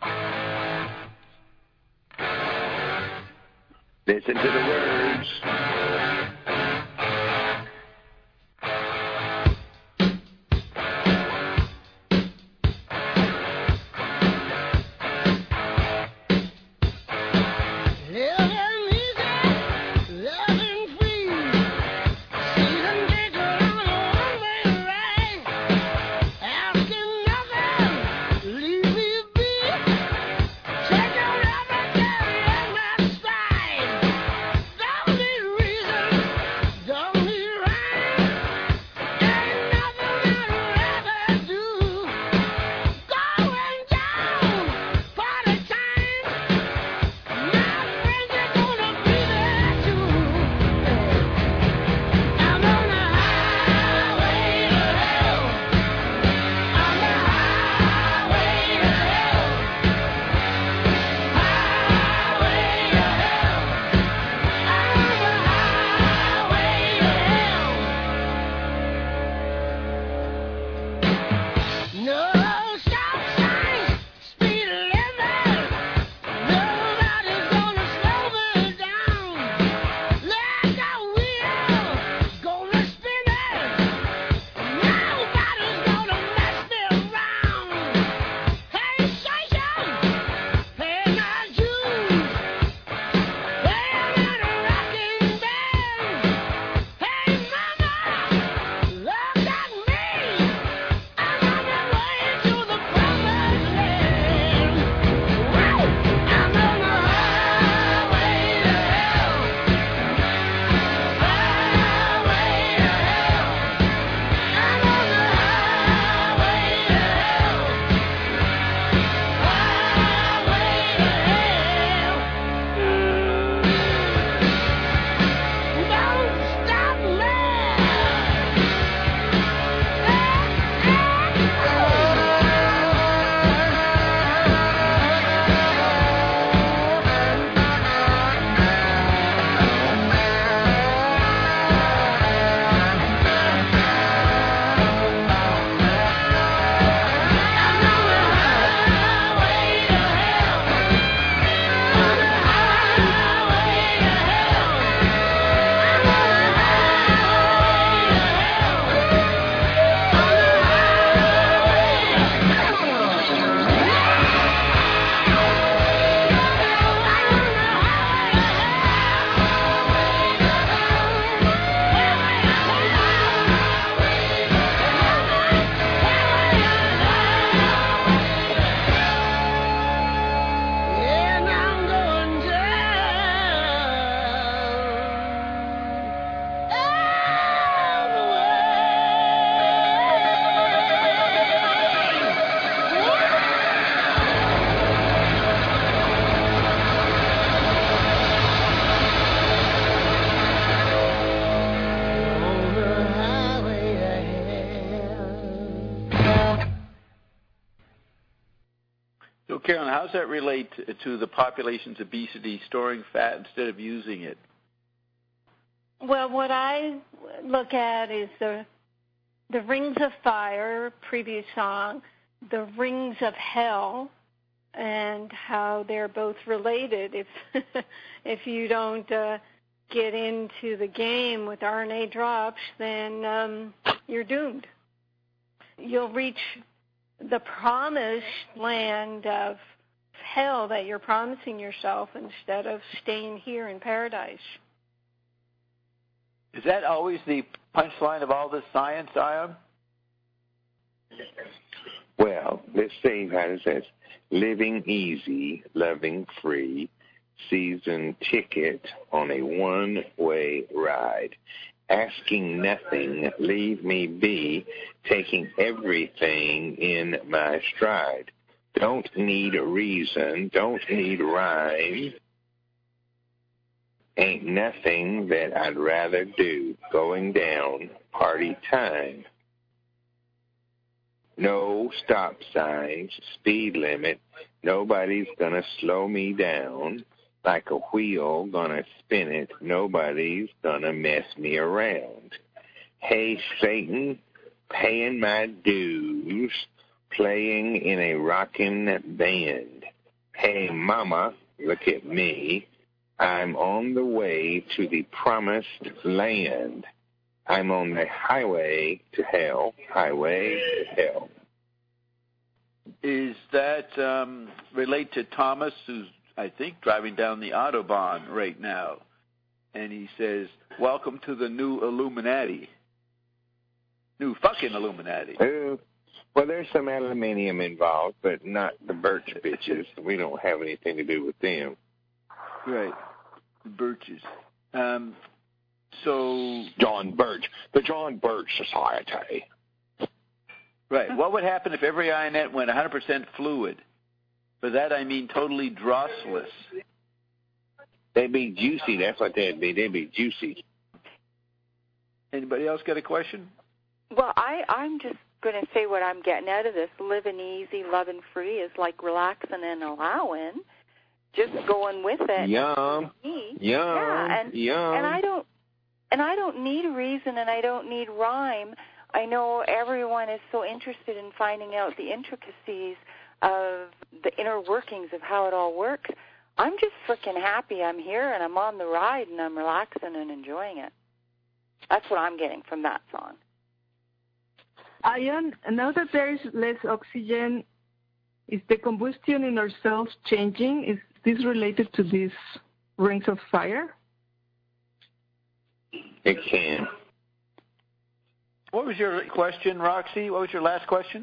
Listen to the words. So, Carolyn, how does that relate to the population's obesity, storing fat instead of using it? Well, what I look at is the the Rings of Fire, previous song, the Rings of Hell, and how they're both related. If if you don't uh, get into the game with R N A drops, then um, you're doomed. You'll reach the promised land of hell that you're promising yourself instead of staying here in paradise. Is that always the punchline of all this science, Ion? Well, let's see how it says. Living easy, loving free, season ticket on a one-way ride. Asking nothing, leave me be, taking everything in my stride. Don't need a reason, don't need rhyme. Ain't nothing that I'd rather do. Going down, party time. No stop signs, speed limit. Nobody's gonna slow me down. Like a wheel, gonna spin it. Nobody's gonna mess me around. Hey, Satan, paying my dues, playing in a rockin' band. Hey, mama, look at me. I'm on the way to the promised land. I'm on the highway to hell, highway to hell. Is that um, relate to Thomas, who's, I think, driving down the Autobahn right now? And he says, welcome to the new Illuminati. New fucking Illuminati. Uh, well, there's some aluminium involved, but not the Birch bitches. We don't have anything to do with them. Right. The Birches. Um, so... John Birch. The John Birch Society. Right. What would happen if every ionette went one hundred percent fluid? By that I mean totally drossless. They'd be juicy. That's what they'd be. They'd be juicy. Anybody else got a question? Well, I, I'm just going to say what I'm getting out of this. Living easy, loving free is like relaxing and allowing. Just going with it. Yum. Me. Yum. Yeah, and, Yum. and I don't and I don't need a reason and I don't need rhyme. I know everyone is so interested in finding out the intricacies of the inner workings of how it all works. I'm just freaking happy I'm here and I'm on the ride and I'm relaxing and enjoying it. That's what I'm getting from that song. Ian, now that there is less oxygen, is the combustion in our cells changing? Is this related to these rings of fire? It can. What was your question, Roxy? What was your last question?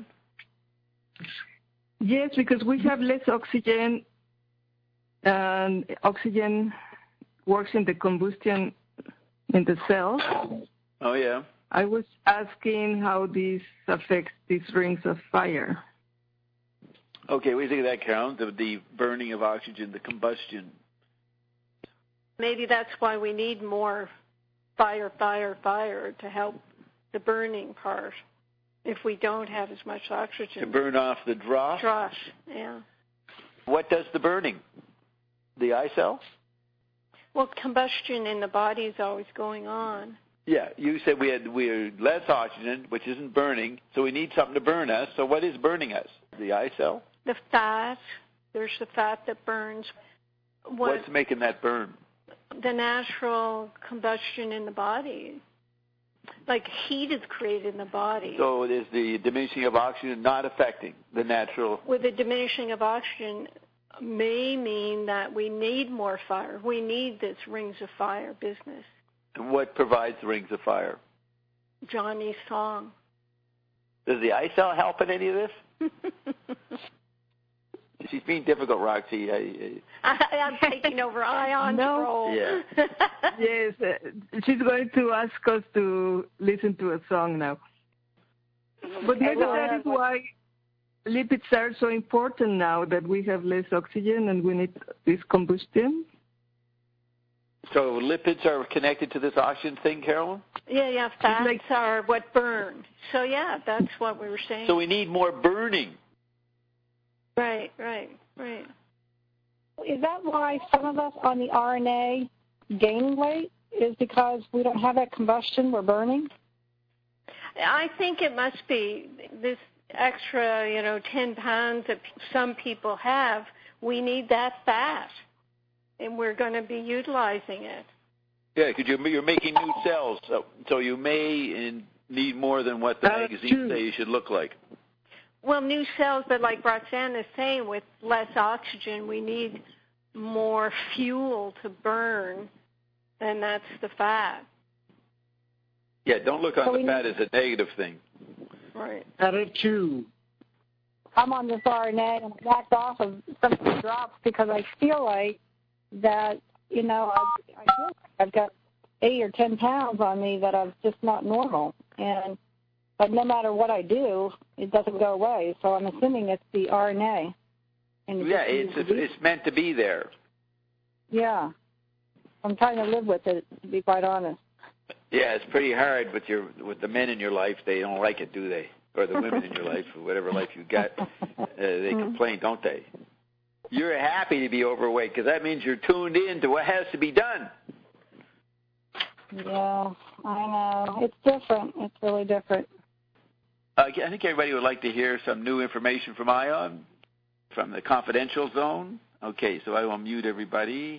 Yes, because we have less oxygen, and oxygen works in the combustion in the cells. Oh, yeah. I was asking how this affects these rings of fire. Okay, what do you think of that, Carolyn? The, the burning of oxygen, the combustion. Maybe that's why we need more fire, fire, fire to help the burning part if we don't have as much oxygen. To burn off the dross? Dross, yeah. What does the burning? The eye cell? Well, combustion in the body is always going on. Yeah, you said we had we had less oxygen, which isn't burning, so we need something to burn us. So what is burning us? The eye cell? The fat. There's the fat that burns. What, What's making that burn? The natural combustion in the body. Like heat is created in the body. So it is the diminishing of oxygen not affecting the natural... With the diminishing of oxygen may mean that we need more fire. We need this rings of fire business. And what provides the rings of fire? Johnny's song. Does the eye cell help in any of this? She's being difficult, Roxy. I, I, I'm taking over Ion's no. role. Yeah. Yes, uh, she's going to ask us to listen to a song now. But maybe that is why lipids are so important now, that we have less oxygen and we need this combustion. So lipids are connected to this oxygen thing, Carolyn? Yeah, yeah, fats like, are what burn. So, yeah, that's what we were saying. So we need more burning. Right, right, right. Is that why some of us on the R N A gain weight? Is because we don't have that combustion, we're burning? I think it must be this extra, you know, ten pounds that some people have. We need that fat, and we're going to be utilizing it. Yeah, because you're, you're making new cells, so, so you may need more than what the Uh, magazines two. say you should look like. Well, new cells, but like Roxanne is saying, with less oxygen, we need more fuel to burn, and that's the fat. Yeah, don't look on So the we fat need- as a negative thing. Right. Added two. I'm on this R N A and I backed off of some of the drops because I feel like that, you know, I, I feel like I've got eight or ten pounds on me that I'm just not normal. And but no matter what I do, it doesn't go away. So I'm assuming it's the R N A. And it Yeah, just it's needs to be- it's meant to be there. Yeah. I'm trying to live with it, to be quite honest. Yeah, it's pretty hard with your with the men in your life. They don't like it, do they? Or the women in your life, or whatever life you got, uh, they complain, don't they? You're happy to be overweight because that means you're tuned in to what has to be done. Yeah, I know. It's different. It's really different. Uh, I think everybody would like to hear some new information from Ion, from the confidential zone. Okay, so I will mute everybody.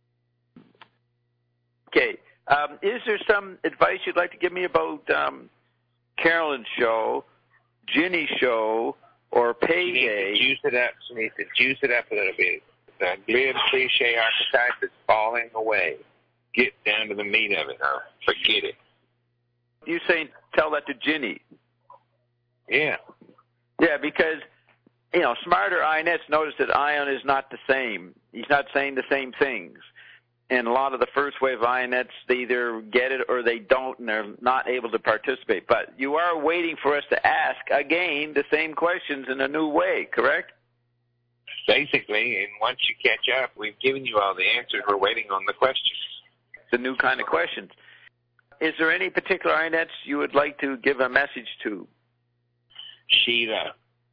Okay, um, is there some advice you'd like to give me about um, Carolyn's show, Ginny's show, or Payday? You need to juice it up. You need to juice it up a little bit. The glib cliche archetype is falling away. Get down to the meat of it, or forget it. You saying tell that to Ginny? Yeah. Yeah, because, you know, smarter Ionets notice that Ion is not the same. He's not saying the same things. And a lot of the first wave Ionets, they either get it or they don't, and they're not able to participate. But you are waiting for us to ask, again, the same questions in a new way, correct? Basically, and once you catch up, we've given you all the answers. We're waiting on the questions. The new kind of questions. Is there any particular Ionets you would like to give a message to? Sheila.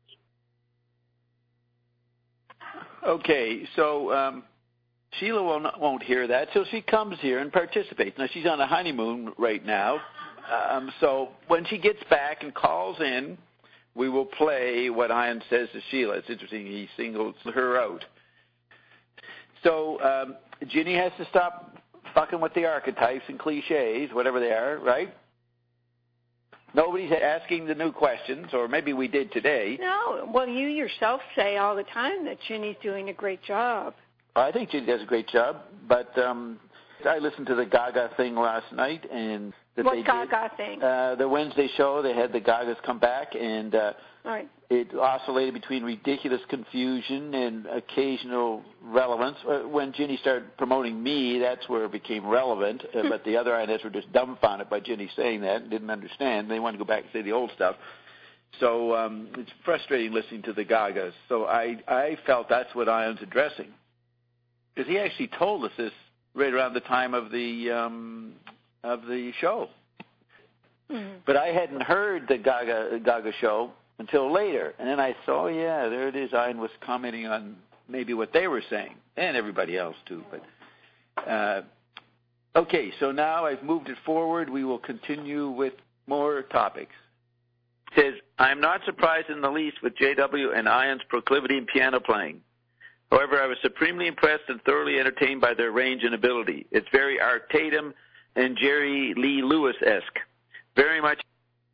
Okay, so um, Sheila will not, won't hear that, so she comes here and participates. Now, she's on a honeymoon right now, um, so when she gets back and calls in, we will play what Ion says to Sheila. It's interesting, he singles her out. So um, Ginny has to stop fucking with the archetypes and cliches, whatever they are, right? Nobody's asking the new questions, or maybe we did today. No, well, you yourself say all the time that Ginny's doing a great job. I think Ginny does a great job, but um, I listened to the Gaga thing last night, and that what they Gaga did, thing? Uh, the Wednesday show, they had the Gagas come back, and uh, right. it oscillated between ridiculous confusion and occasional relevance. Uh, when Ginny started promoting me, that's where it became relevant, uh, but the other Ionets were just dumbfounded by Ginny saying that and didn't understand. They wanted to go back and say the old stuff. So um, it's frustrating listening to the Gagas. So I, I felt that's what Ion's addressing. Because he actually told us this right around the time of the um, of the show. Mm-hmm. But I hadn't heard the Gaga Gaga show until later. And then I saw, oh, yeah, there it is. Ion was commenting on maybe what they were saying, and everybody else too. But uh, okay, so now I've moved it forward. We will continue with more topics. It says, I'm not surprised in the least with J W and Ion's proclivity in piano playing. However, I was supremely impressed and thoroughly entertained by their range and ability. It's very Art Tatum and Jerry Lee Lewis-esque. Very much.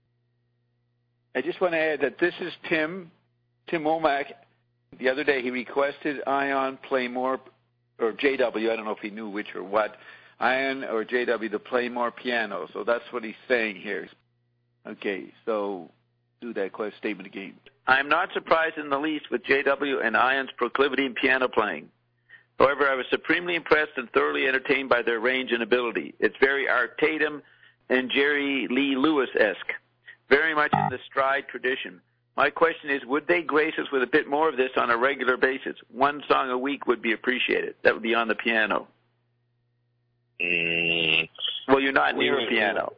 I just want to add that this is Tim, Tim Womack. The other day he requested Ion play more, or J W, I don't know if he knew which or what, Ion or J W to play more piano. So that's what he's saying here. Okay, so do that statement again. I'm not surprised in the least with J W and Ion's proclivity in piano playing. However, I was supremely impressed and thoroughly entertained by their range and ability. It's very Art Tatum and Jerry Lee Lewis-esque, very much in the Stride tradition. My question is, would they grace us with a bit more of this on a regular basis? One song a week would be appreciated. That would be on the piano. Mm, well, you're not near a piano.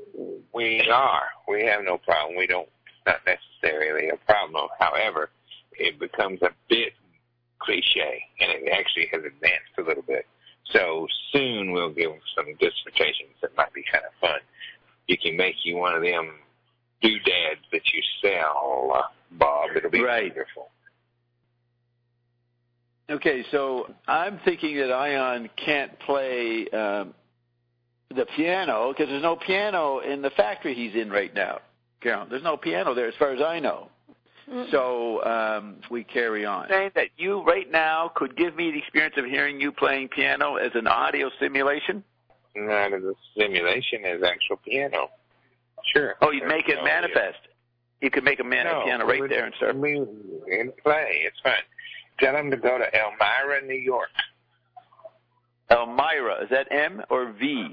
We are. We have no problem. We don't, not necessarily a problem. However, it becomes a bit cliche, and it actually has advanced a little bit. So soon we'll give some dissertations that might be kind of fun. You can make you one of them doodads that you sell, uh, Bob. It'll be right. wonderful. Okay, so I'm thinking that Ion can't play um, the piano because there's no piano in the factory he's in right now, Carol. There's no piano there as far as I know. Mm-hmm. So um, we carry on. Saying that you right now could give me the experience of hearing you playing piano as an audio simulation? Not as a simulation, as actual piano. Sure. Oh, you'd make it no manifest. Idea. You could make a man no, piano right there and start. We and play. It's fun. Tell them to go to Elmira, New York. Elmira. Is that M or V?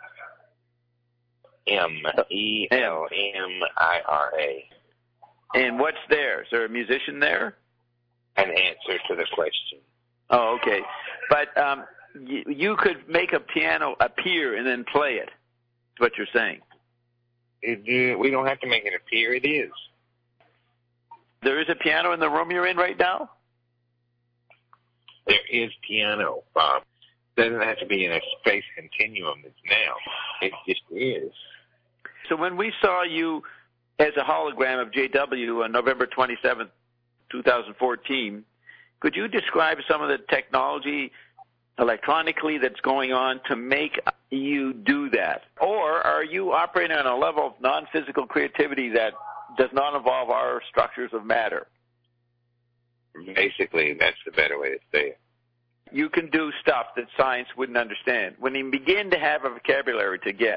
M. E L M I R A. And what's there? Is there a musician there? An answer to the question. Oh, okay. But um, you, you could make a piano appear and then play it. That's what you're saying. It, uh, we don't have to make it appear. It is. There is a piano in the room you're in right now? There is piano, Bob. It doesn't have to be in a space continuum that's now. It just is. So when we saw you as a hologram of J W on November twenty-seventh, twenty fourteen, could you describe some of the technology electronically that's going on to make you do that? Or are you operating on a level of non-physical creativity that does not involve our structures of matter? Basically, that's the better way to say it. You can do stuff that science wouldn't understand. When you begin to have a vocabulary to get.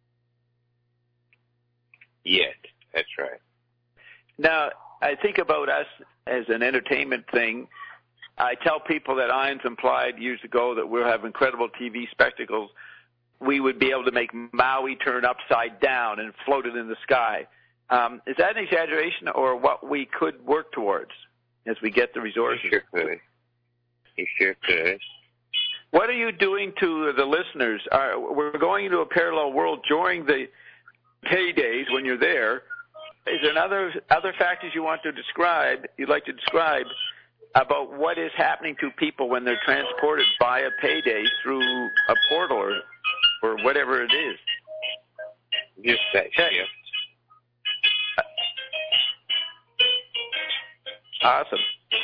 Yet, that's right. Now, I think about us as an entertainment thing. I tell people that Ions implied years ago that we'll have incredible T V spectacles. We would be able to make Maui turn upside down and float it in the sky. Um, is that an exaggeration or what we could work towards as we get the resources? You sure could. You sure could. What are you doing to the listeners? Are, we're going into a parallel world during the paydays when you're there. Is there other other factors you want to describe, you'd like to describe, about what is happening to people when they're transported via payday through a portal or, or whatever it is? Just that shift. Awesome.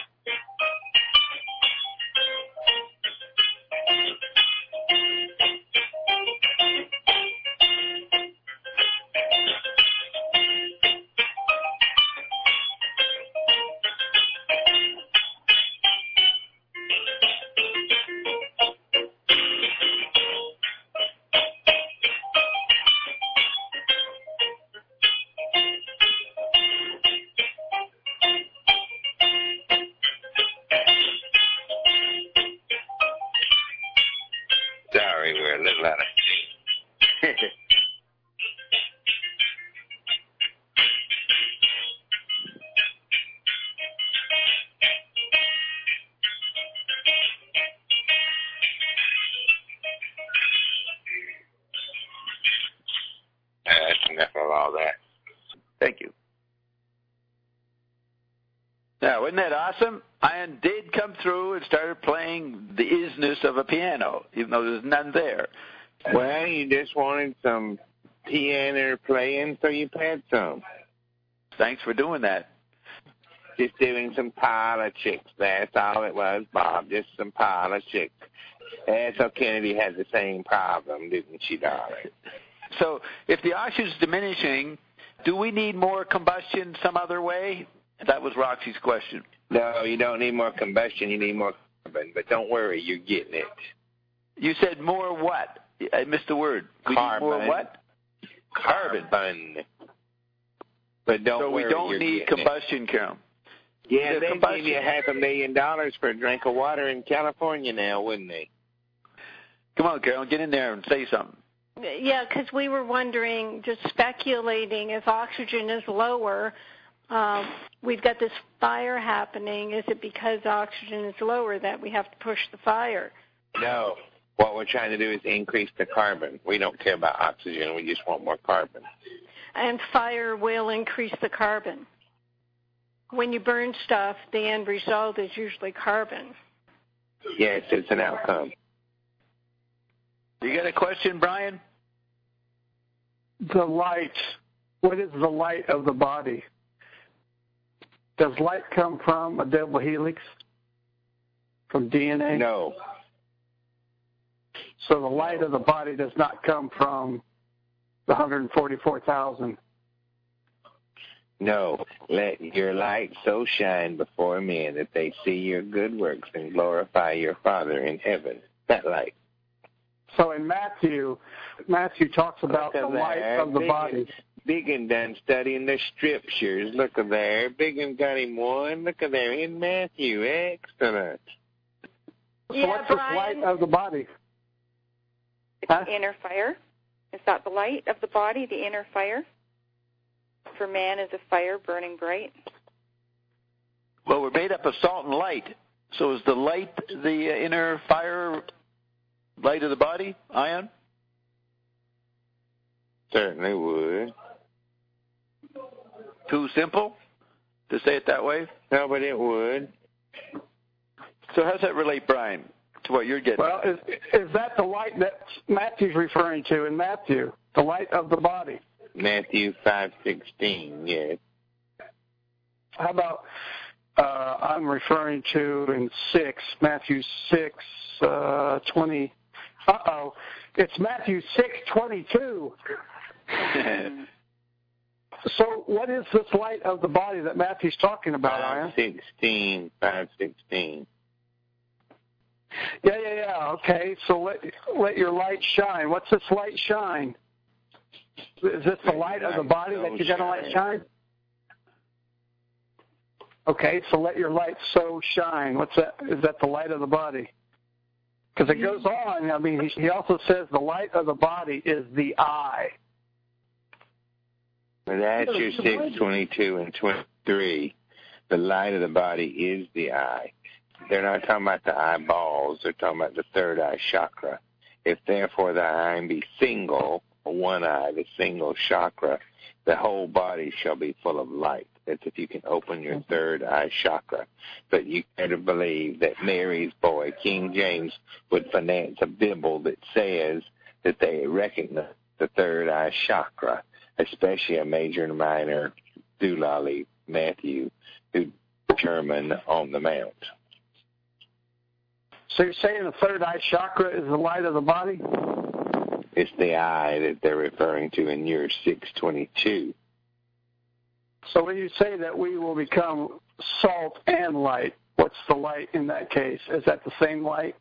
Sorry, we're a little out of sync. That's enough of all that. Thank you. Now, isn't that awesome? Ion did come through and started playing the isness of a piano, even though there's none there. Well, you just wanted some piano playing, so you played some. Thanks for doing that. Just doing some politics. That's all it was, Bob. Just some politics. And so Kennedy had the same problem, didn't she, darling? So if the oxygen is diminishing, do we need more combustion some other way? That was Roxy's question. No, you don't need more combustion. You need more carbon. But don't worry, you're getting it. You said more what? I missed the word. We Carbon. Need more what? Carbon. Carbon. But don't so worry, we don't you're need combustion, Carol. Yeah, the they'd combustion. give you half a million dollars for a drink of water in California now, wouldn't they? Come on, Carol, get in there and say something. Yeah, because we were wondering, just speculating, if oxygen is lower, um, we've got this fire happening. Is it because oxygen is lower that we have to push the fire? No. What we're trying to do is increase the carbon. We don't care about oxygen. We just want more carbon. And fire will increase the carbon. when you burn stuff, the end result is usually carbon. Yes, it's an outcome. You got a question, Brian? The light. What is the light of the body? Does light come from a double helix? From D N A? No. So the light of the body does not come from the one hundred forty-four thousand? No. Let your light so shine before men that they see your good works and glorify your Father in heaven. That light. So in Matthew, Matthew talks about the light of the Big body. Biggin done studying the scriptures. Look at there. Biggin got him one. Look at there in Matthew. Excellent. So Yeah, what's Brian. this light of the body? Huh? Inner fire. Is that the light of the body, the inner fire? For man is a fire burning bright. Well, we're made up of salt and light. So is the light the uh, inner fire light of the body, Ion? Certainly would. Too simple to say it that way? No, but it would. So how does that relate, Brian, to what you're getting? Well, is, is that the light that Matthew's referring to in Matthew, the light of the body? Matthew five sixteen, yes. How about uh, I'm referring to in six, Matthew six, uh, twenty. Uh-oh, it's Matthew six twenty-two. So what is this light of the body that Matthew's talking about, Ian? five sixteen, five sixteen. Yeah, yeah, yeah. Okay, so let let your light shine. What's this light shine? Is this the light of the body that you're going to let shine? Okay, so let your light so shine. What's that? Is that the light of the body? Because it goes on. I mean, he, he also says the light of the body is the eye. Well, that's your six twenty-two and twenty-three. The light of the body is the eye. They're not talking about the eyeballs. They're talking about the third eye chakra. If therefore the eye be single, one eye, the single chakra, the whole body shall be full of light. That's if you can open your third eye chakra. But you better believe that Mary's boy, King James, would finance a Bible that says that they recognize the third eye chakra, especially a major and minor doulali, Matthew, who German on the Mount. So you're saying the third eye chakra is the light of the body? It's the eye that they're referring to in your six twenty-two. So when you say that we will become salt and light, what's the light in that case? Is that the same light?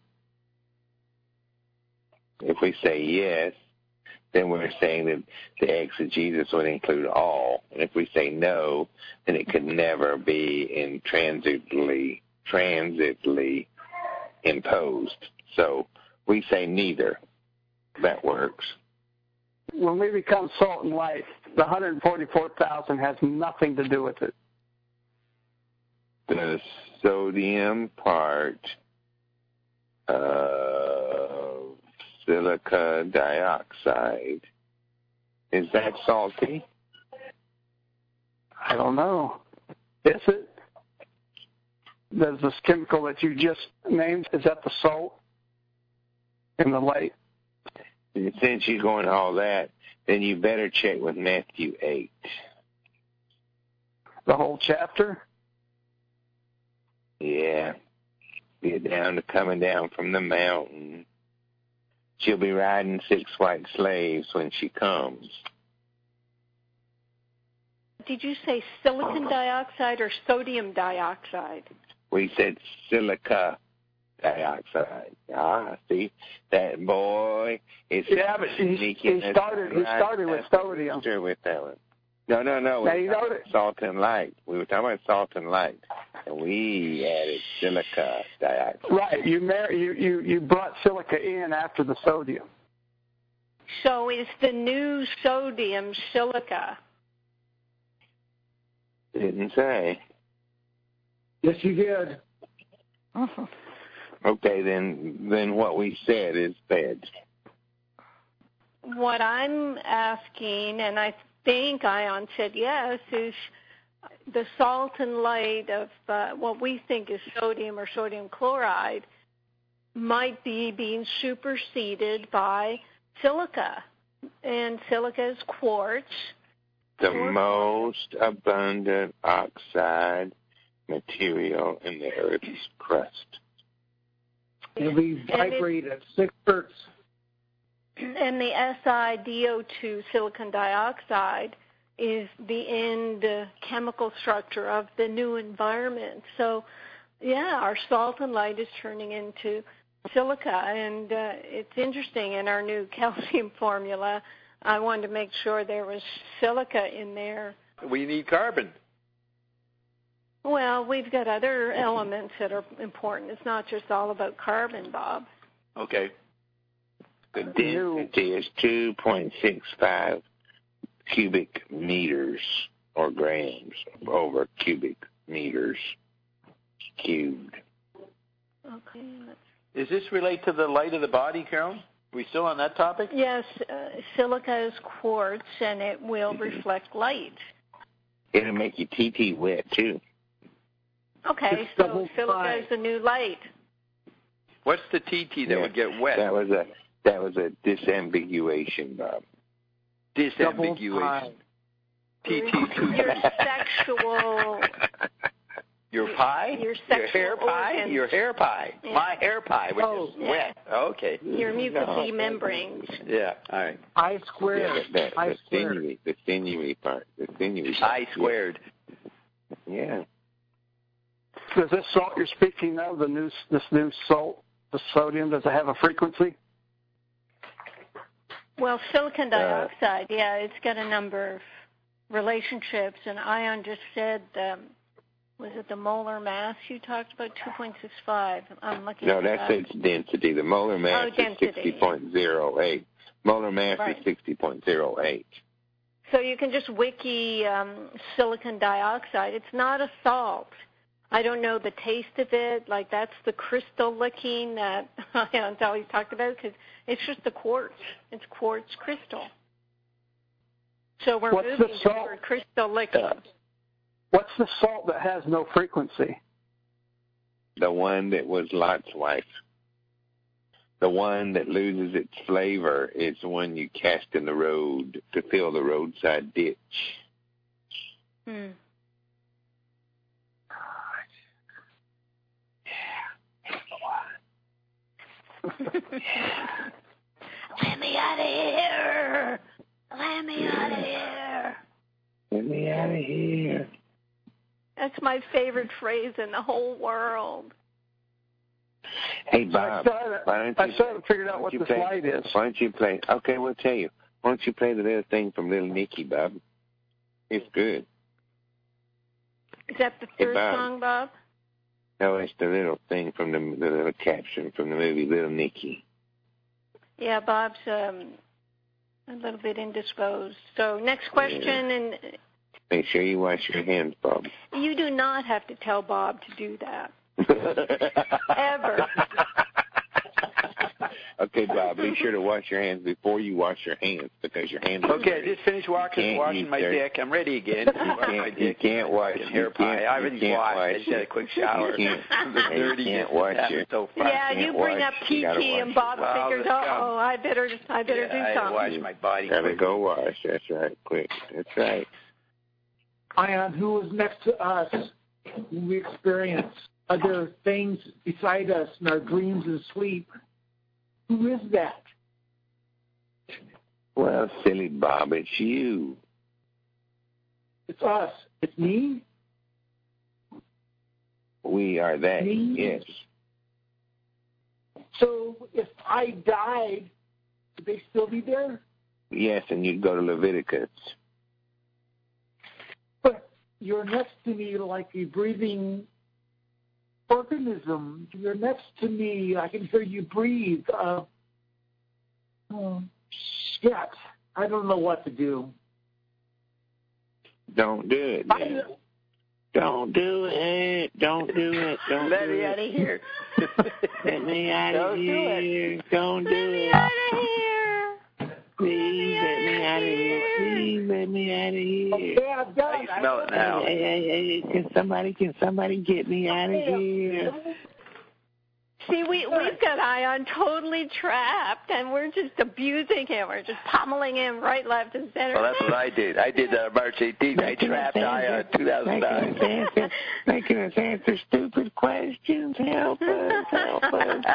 If we say yes, then we're saying that the exegesis would include all. And if we say no, then it could never be in transitly, transitly imposed. So we say neither. That works. When we become salt and light, the one hundred forty-four thousand has nothing to do with it. The sodium part of silica dioxide, is that salty? I don't know. Is it? Does this chemical that you just named, is that the salt in the light? And since you're going all that, then you better check with Matthew eight. The whole chapter? Yeah. Get down to coming down from the mountain. She'll be riding six white slaves when she comes. Did you say silicon dioxide or sodium dioxide? We said silica dioxide. Ah, see, that boy is yeah, but he, he started. He started with sodium. With that one. No, no, no. Now, you know salt and light. We were talking about salt and light, and we added silica dioxide. Right. You mar- you you you brought silica in after the sodium. So is the new sodium silica? Didn't say. Yes, you did. Uh-huh. Okay, then then what we said is said. What I'm asking, and I think Ion said yes, is the salt and light of uh, what we think is sodium or sodium chloride might be being superseded by silica. And silica is quartz. The quartz. most abundant oxide material in the Earth's crust. And we vibrate at six hertz. And the S I D O two, silicon dioxide, is the end uh, chemical structure of the new environment. So, yeah, our salt and light is turning into silica, and uh, it's interesting. In our new calcium formula, I wanted to make sure there was silica in there. We need carbon. Well, we've got other elements that are important. It's not just all about carbon, Bob. Okay. The density is two point six five cubic meters or grams over cubic meters cubed. Okay. Does this relate to the light of the body, Carol? Are we still on that topic? Yes, uh, silica is quartz, and it will reflect light. It'll make your T T wet, too. Okay, so silica is the new light. What's the T T that yeah. would get wet? That was a that was a disambiguation, Bob. Disambiguation. T T two. Your sexual. Your pie? Your, your hair pie? organs. Your hair pie. Yeah. My hair pie, which oh, is yeah. wet. Okay. Your mucousy no. membranes. Yeah, all right. I squared. Yeah, that, I the squared. sinewy, the sinewy part. The sinewy part. I squared. Yeah. Does this salt you're speaking of, the new, this new salt, the sodium, does it have a frequency? Well, silicon dioxide, uh, yeah, it's got a number of relationships, and Ion just said, um, was it the molar mass you talked about, two point six five? I'm looking no, at that's that. its density. The molar mass oh, is sixty point zero eight. Molar mass right. is sixty point zero eight. So you can just wiki um, silicon dioxide. It's not a salt. I don't know the taste of it. Like, that's the crystal licking that Ion always talked about, because it's just the quartz. It's quartz crystal. So we're What's moving the salt? toward crystal licking. Uh, What's the salt that has no frequency? The one that was Lot's wife. The one that loses its flavor is the one you cast in the road to fill the roadside ditch. Hmm. Let me out of here! Let me out of here! Let me out of here. That's my favorite phrase in the whole world. Hey, Bob, why don't you, I still haven't figured out what this play, light is. Why don't you play? Okay, we'll tell you. Why don't you play the little thing from Little Nicky, Bob? It's good. Is that the Hey, third Bob. song, Bob? No, it's the little thing from the, the little caption from the movie Little Nicky. Yeah, Bob's um, a little bit indisposed. So next question, yeah. and make sure you wash your hands, Bob. You do not have to tell Bob to do that. Ever. Okay, Bob, be sure to wash your hands before you wash your hands, because your hands are Okay, dirty. I just finished washing, washing my dirty. dick. I'm ready again. You can't, you can't wash your hair pie. I already washed. I just had a quick shower. You can't, dirty. You can't wash your so Yeah, you bring wash, up T T, and Bob well, figures, oh, I better, I better yeah, do something. I wash my body. Gotta quick. go wash. That's right, quick. That's right. Ion, who is next to us when we experience other things beside us in our dreams and sleep? Who is that? Well, silly Bob, it's you. It's us. It's me? We are that, Me? yes. So if I died, would they still be there? Yes, and you'd go to Leviticus. But you're next to me like a breathing organism. You're next to me. I can hear you breathe. Uh, oh, shit. I don't know what to do. Don't do it, man. Don't do it. Don't do it. Don't Let do me it. out of here. Let me out Don't of do here. it. Don't do Let me it. out of here. Please let me out of here. Please let me out of here. Yeah, I've got I smell it now. Hey, hey, hey, hey, can somebody, can somebody get me out of here? See, we, we've got Ion totally trapped, and we're just abusing him. We're just pummeling him right, left, and center. Well, that's what I did. I did that on March eighteenth. I trapped Ion in two thousand nine. Making us, answer, making us answer stupid questions. Help us, help us.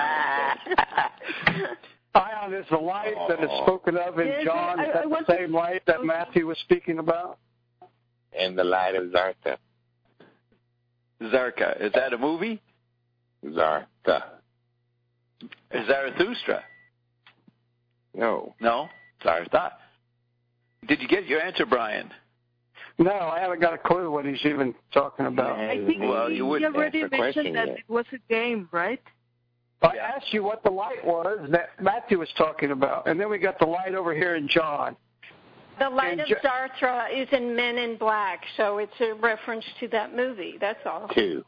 Ion is the light that is spoken of in Yes, John. I- Is that I the want to- same light that Matthew was speaking about? And the light of Zartha. Zarka. Is that a movie? Zartha. Zarathustra. No. No? Zartha. Did you get your answer, Brian? No, I haven't got a clue what he's even talking about. I think Well, he, you he wouldn't already ask the mentioned question that yet. it was a game, right? I asked you what the light was that Matthew was talking about, and then we got the light over here in John. The light And of Jo- Zarthra is in Men in Black, so it's a reference to that movie. That's all. Two.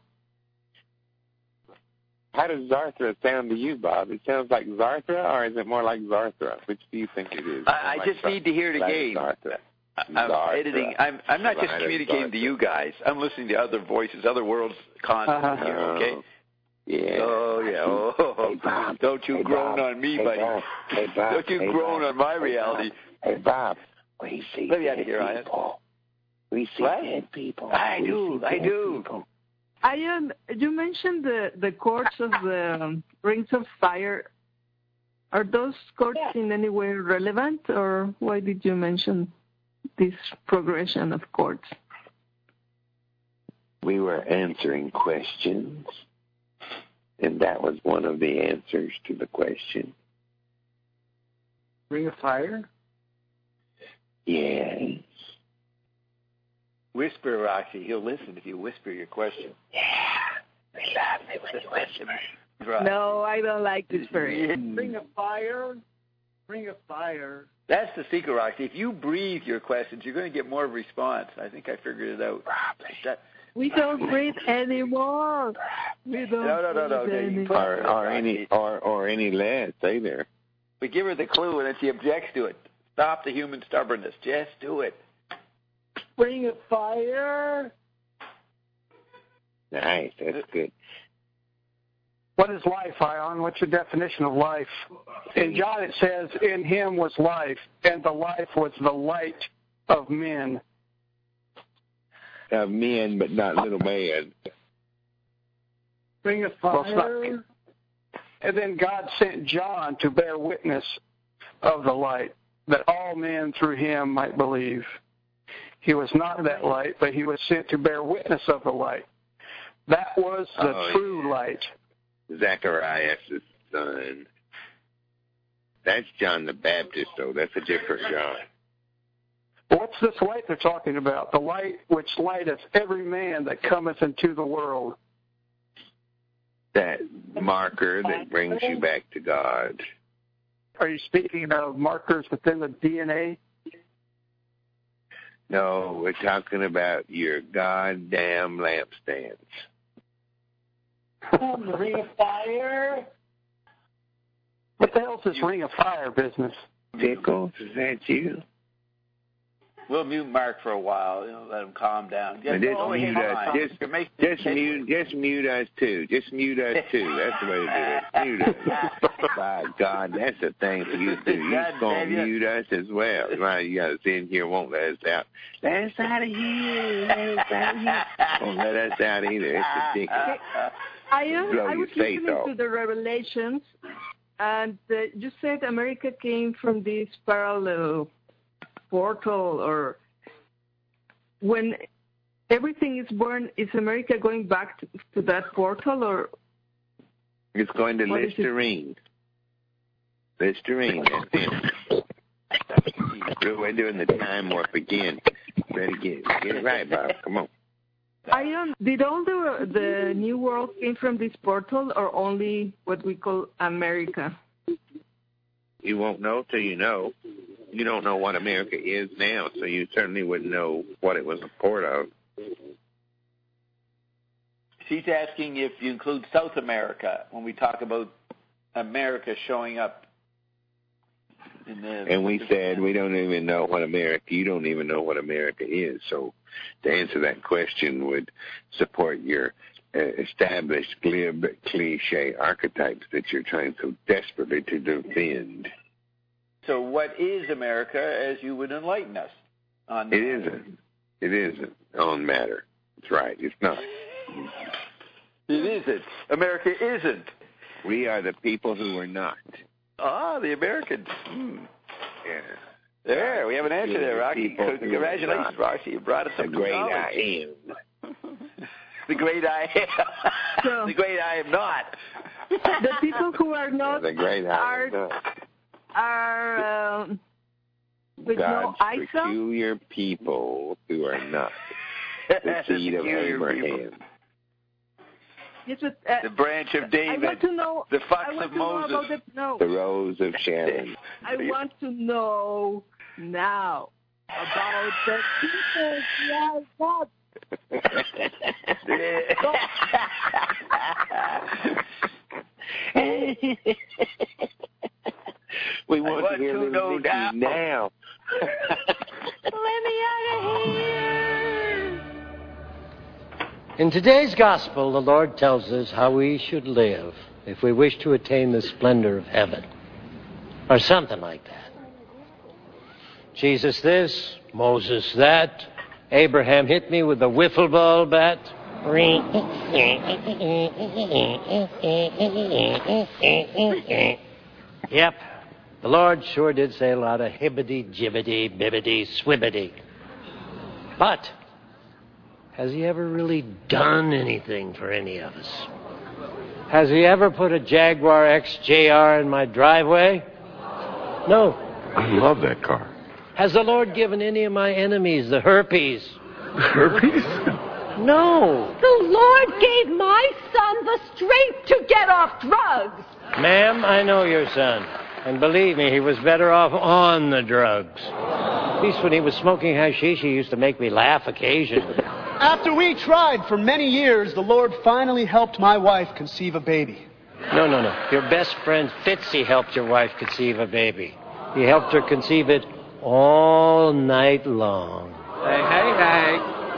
How does Zarthra sound to you, Bob? It sounds like Zarthra, or is it more like Zarthra? Which do you think it is? I, I Like just Zar- need to hear it like again. Zarthra. I'm Zarthra. editing. I'm, I'm not just Light of communicating to Zarthra. you guys. I'm listening to other voices, other worlds constantly Uh-huh. here, okay? Yeah. Oh, yeah. Oh, Hey, Bob. don't you Hey, groan Bob. on me, Hey, buddy. Bob. Hey, Bob. Don't you Hey, groan Bob. on my Hey, reality. Bob. Hey, Bob. We see Let me out dead of here, Ian. people. We see What? dead people. I We do. see I dead do. people. Ian, you mentioned the, the chords of the um, Rings of Fire. Are those chords in any way relevant, or why did you mention this progression of chords? We were answering questions, and that was one of the answers to the question. Ring of Fire? Yes. Whisper, Roxy. He'll listen if you whisper your question. Yeah. We love it when you whisper. Right. No, I don't like this very. Ring of Fire? Ring of Fire. That's the secret, Roxy. If you breathe your questions, you're going to get more response. I think I figured it out. That, We don't breathe anymore. We don't No, no, no, no. breathe You anymore. Or, or any or or any less either. we give her the clue, and then she objects to it. Stop the human stubbornness. Just do it. Ring of Fire? Nice, that's good. What is life, Ion? What's your definition of life? In John it says, in him was life, and the life was the light of men. Uh, men, but not little man. Ring of Well, it's not- Fire? And then God sent John to bear witness of the light, that all men through him might believe. He was not that light, but he was sent to bear witness of the light. That was the Oh, true light. Zacharias' son. That's John the Baptist, though. That's a different John. What's this light they're talking about? The light which lighteth every man that cometh into the world. That marker that brings you back to God. Are you speaking of markers within the D N A? No, we're talking about your goddamn lampstands. The Ring of Fire? What the hell's this ring of fire business? Pickles, is that you? We'll mute Mark for a while. You know, let him calm down. But just oh, mute hey, us. fine. Just, You're making- just mute. Just mute us too. Just mute us too. That's the way to do it. Mute us. By God, that's the thing for you to do. You're God gonna damn you. mute us as well. Right? You got to sit in here, won't let us out. Let us out of here. Let us out of here. Won't let us out either. It's ridiculous. I, am, Blow I your was face listening off. to the Revelations, and uh, you said America came from this parallel portal, or when everything is born, is America going back to, to that portal, or It's going to What is it? Listerine. Listerine. That's it. We're doing the time warp again. Better get, get it right, Bob. Come on. Ion, did all the the new world came from this portal, or only what we call America? You won't know till you know. You don't know what America is now, so you certainly wouldn't know what it was a port of. She's asking if you include South America when we talk about America showing up And, then, and we said we don't even know what America, you don't even know what America is. So to answer that question would support your uh, established glib cliche archetypes that you're trying so desperately to defend. So what is America, as you would enlighten us on? It isn't. It isn't on matter. That's right. It's not. It isn't. America isn't. We are the people who are not. Ah, the Americans. Hmm. Yeah. There, we have an answer there, Rocky. Congratulations, Rocky. You brought us some the great knowledge. I am. The great I am. So, the great I am not. The people who are not the great I are, am not. are um, with God's no Isa? peculiar people who are not the seed of Abraham. Yes, but, uh, the branch of David. I want to know, the fox I want of to Moses. Know about the, no. The rose of Sharon. I want to know now about the people who are not. We want, want to hear to little know Nicky now. now. Let me out of here. In today's gospel, the Lord tells us how we should live if we wish to attain the splendor of heaven, or something like that. Jesus this, Moses that, Abraham hit me with a wiffle ball bat. Yep, the Lord sure did say a lot of hibbity, jibbity, bibbity, swibbity. But has he ever really done anything for any of us? Has he ever put a Jaguar X J R in my driveway? No. I love that car. Has the Lord given any of my enemies the herpes? Herpes? No. The Lord gave my son the strength to get off drugs. Ma'am, I know your son. And believe me, he was better off on the drugs. At least when he was smoking hashish, he used to make me laugh occasionally. After we tried for many years, the Lord finally helped my wife conceive a baby. No, no, no. Your best friend Fitzy helped your wife conceive a baby. He helped her conceive it all night long. Hey, hey, hey.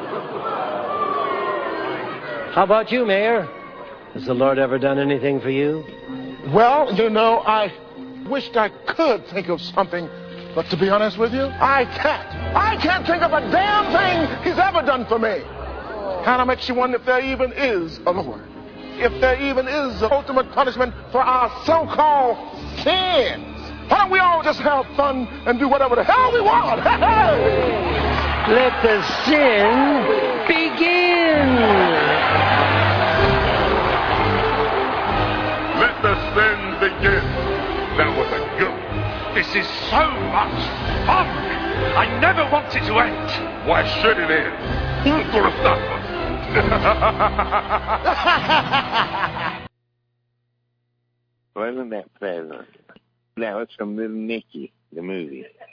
How about you, Mayor? Has the Lord ever done anything for you? Well, you know, I wished I could think of something, but to be honest with you, I can't. I can't think of a damn thing he's ever done for me. Kind of makes you wonder if there even is a Lord. If there even is an ultimate punishment for our so-called sins. Why don't we all just have fun and do whatever the hell we want? Let the sin begin. Let the sin begin. That was a good. This is so much fun. I never want it to end. Why should it end? Who's going to stop us? Wasn't that pleasant? That was from Little Nicky, the movie.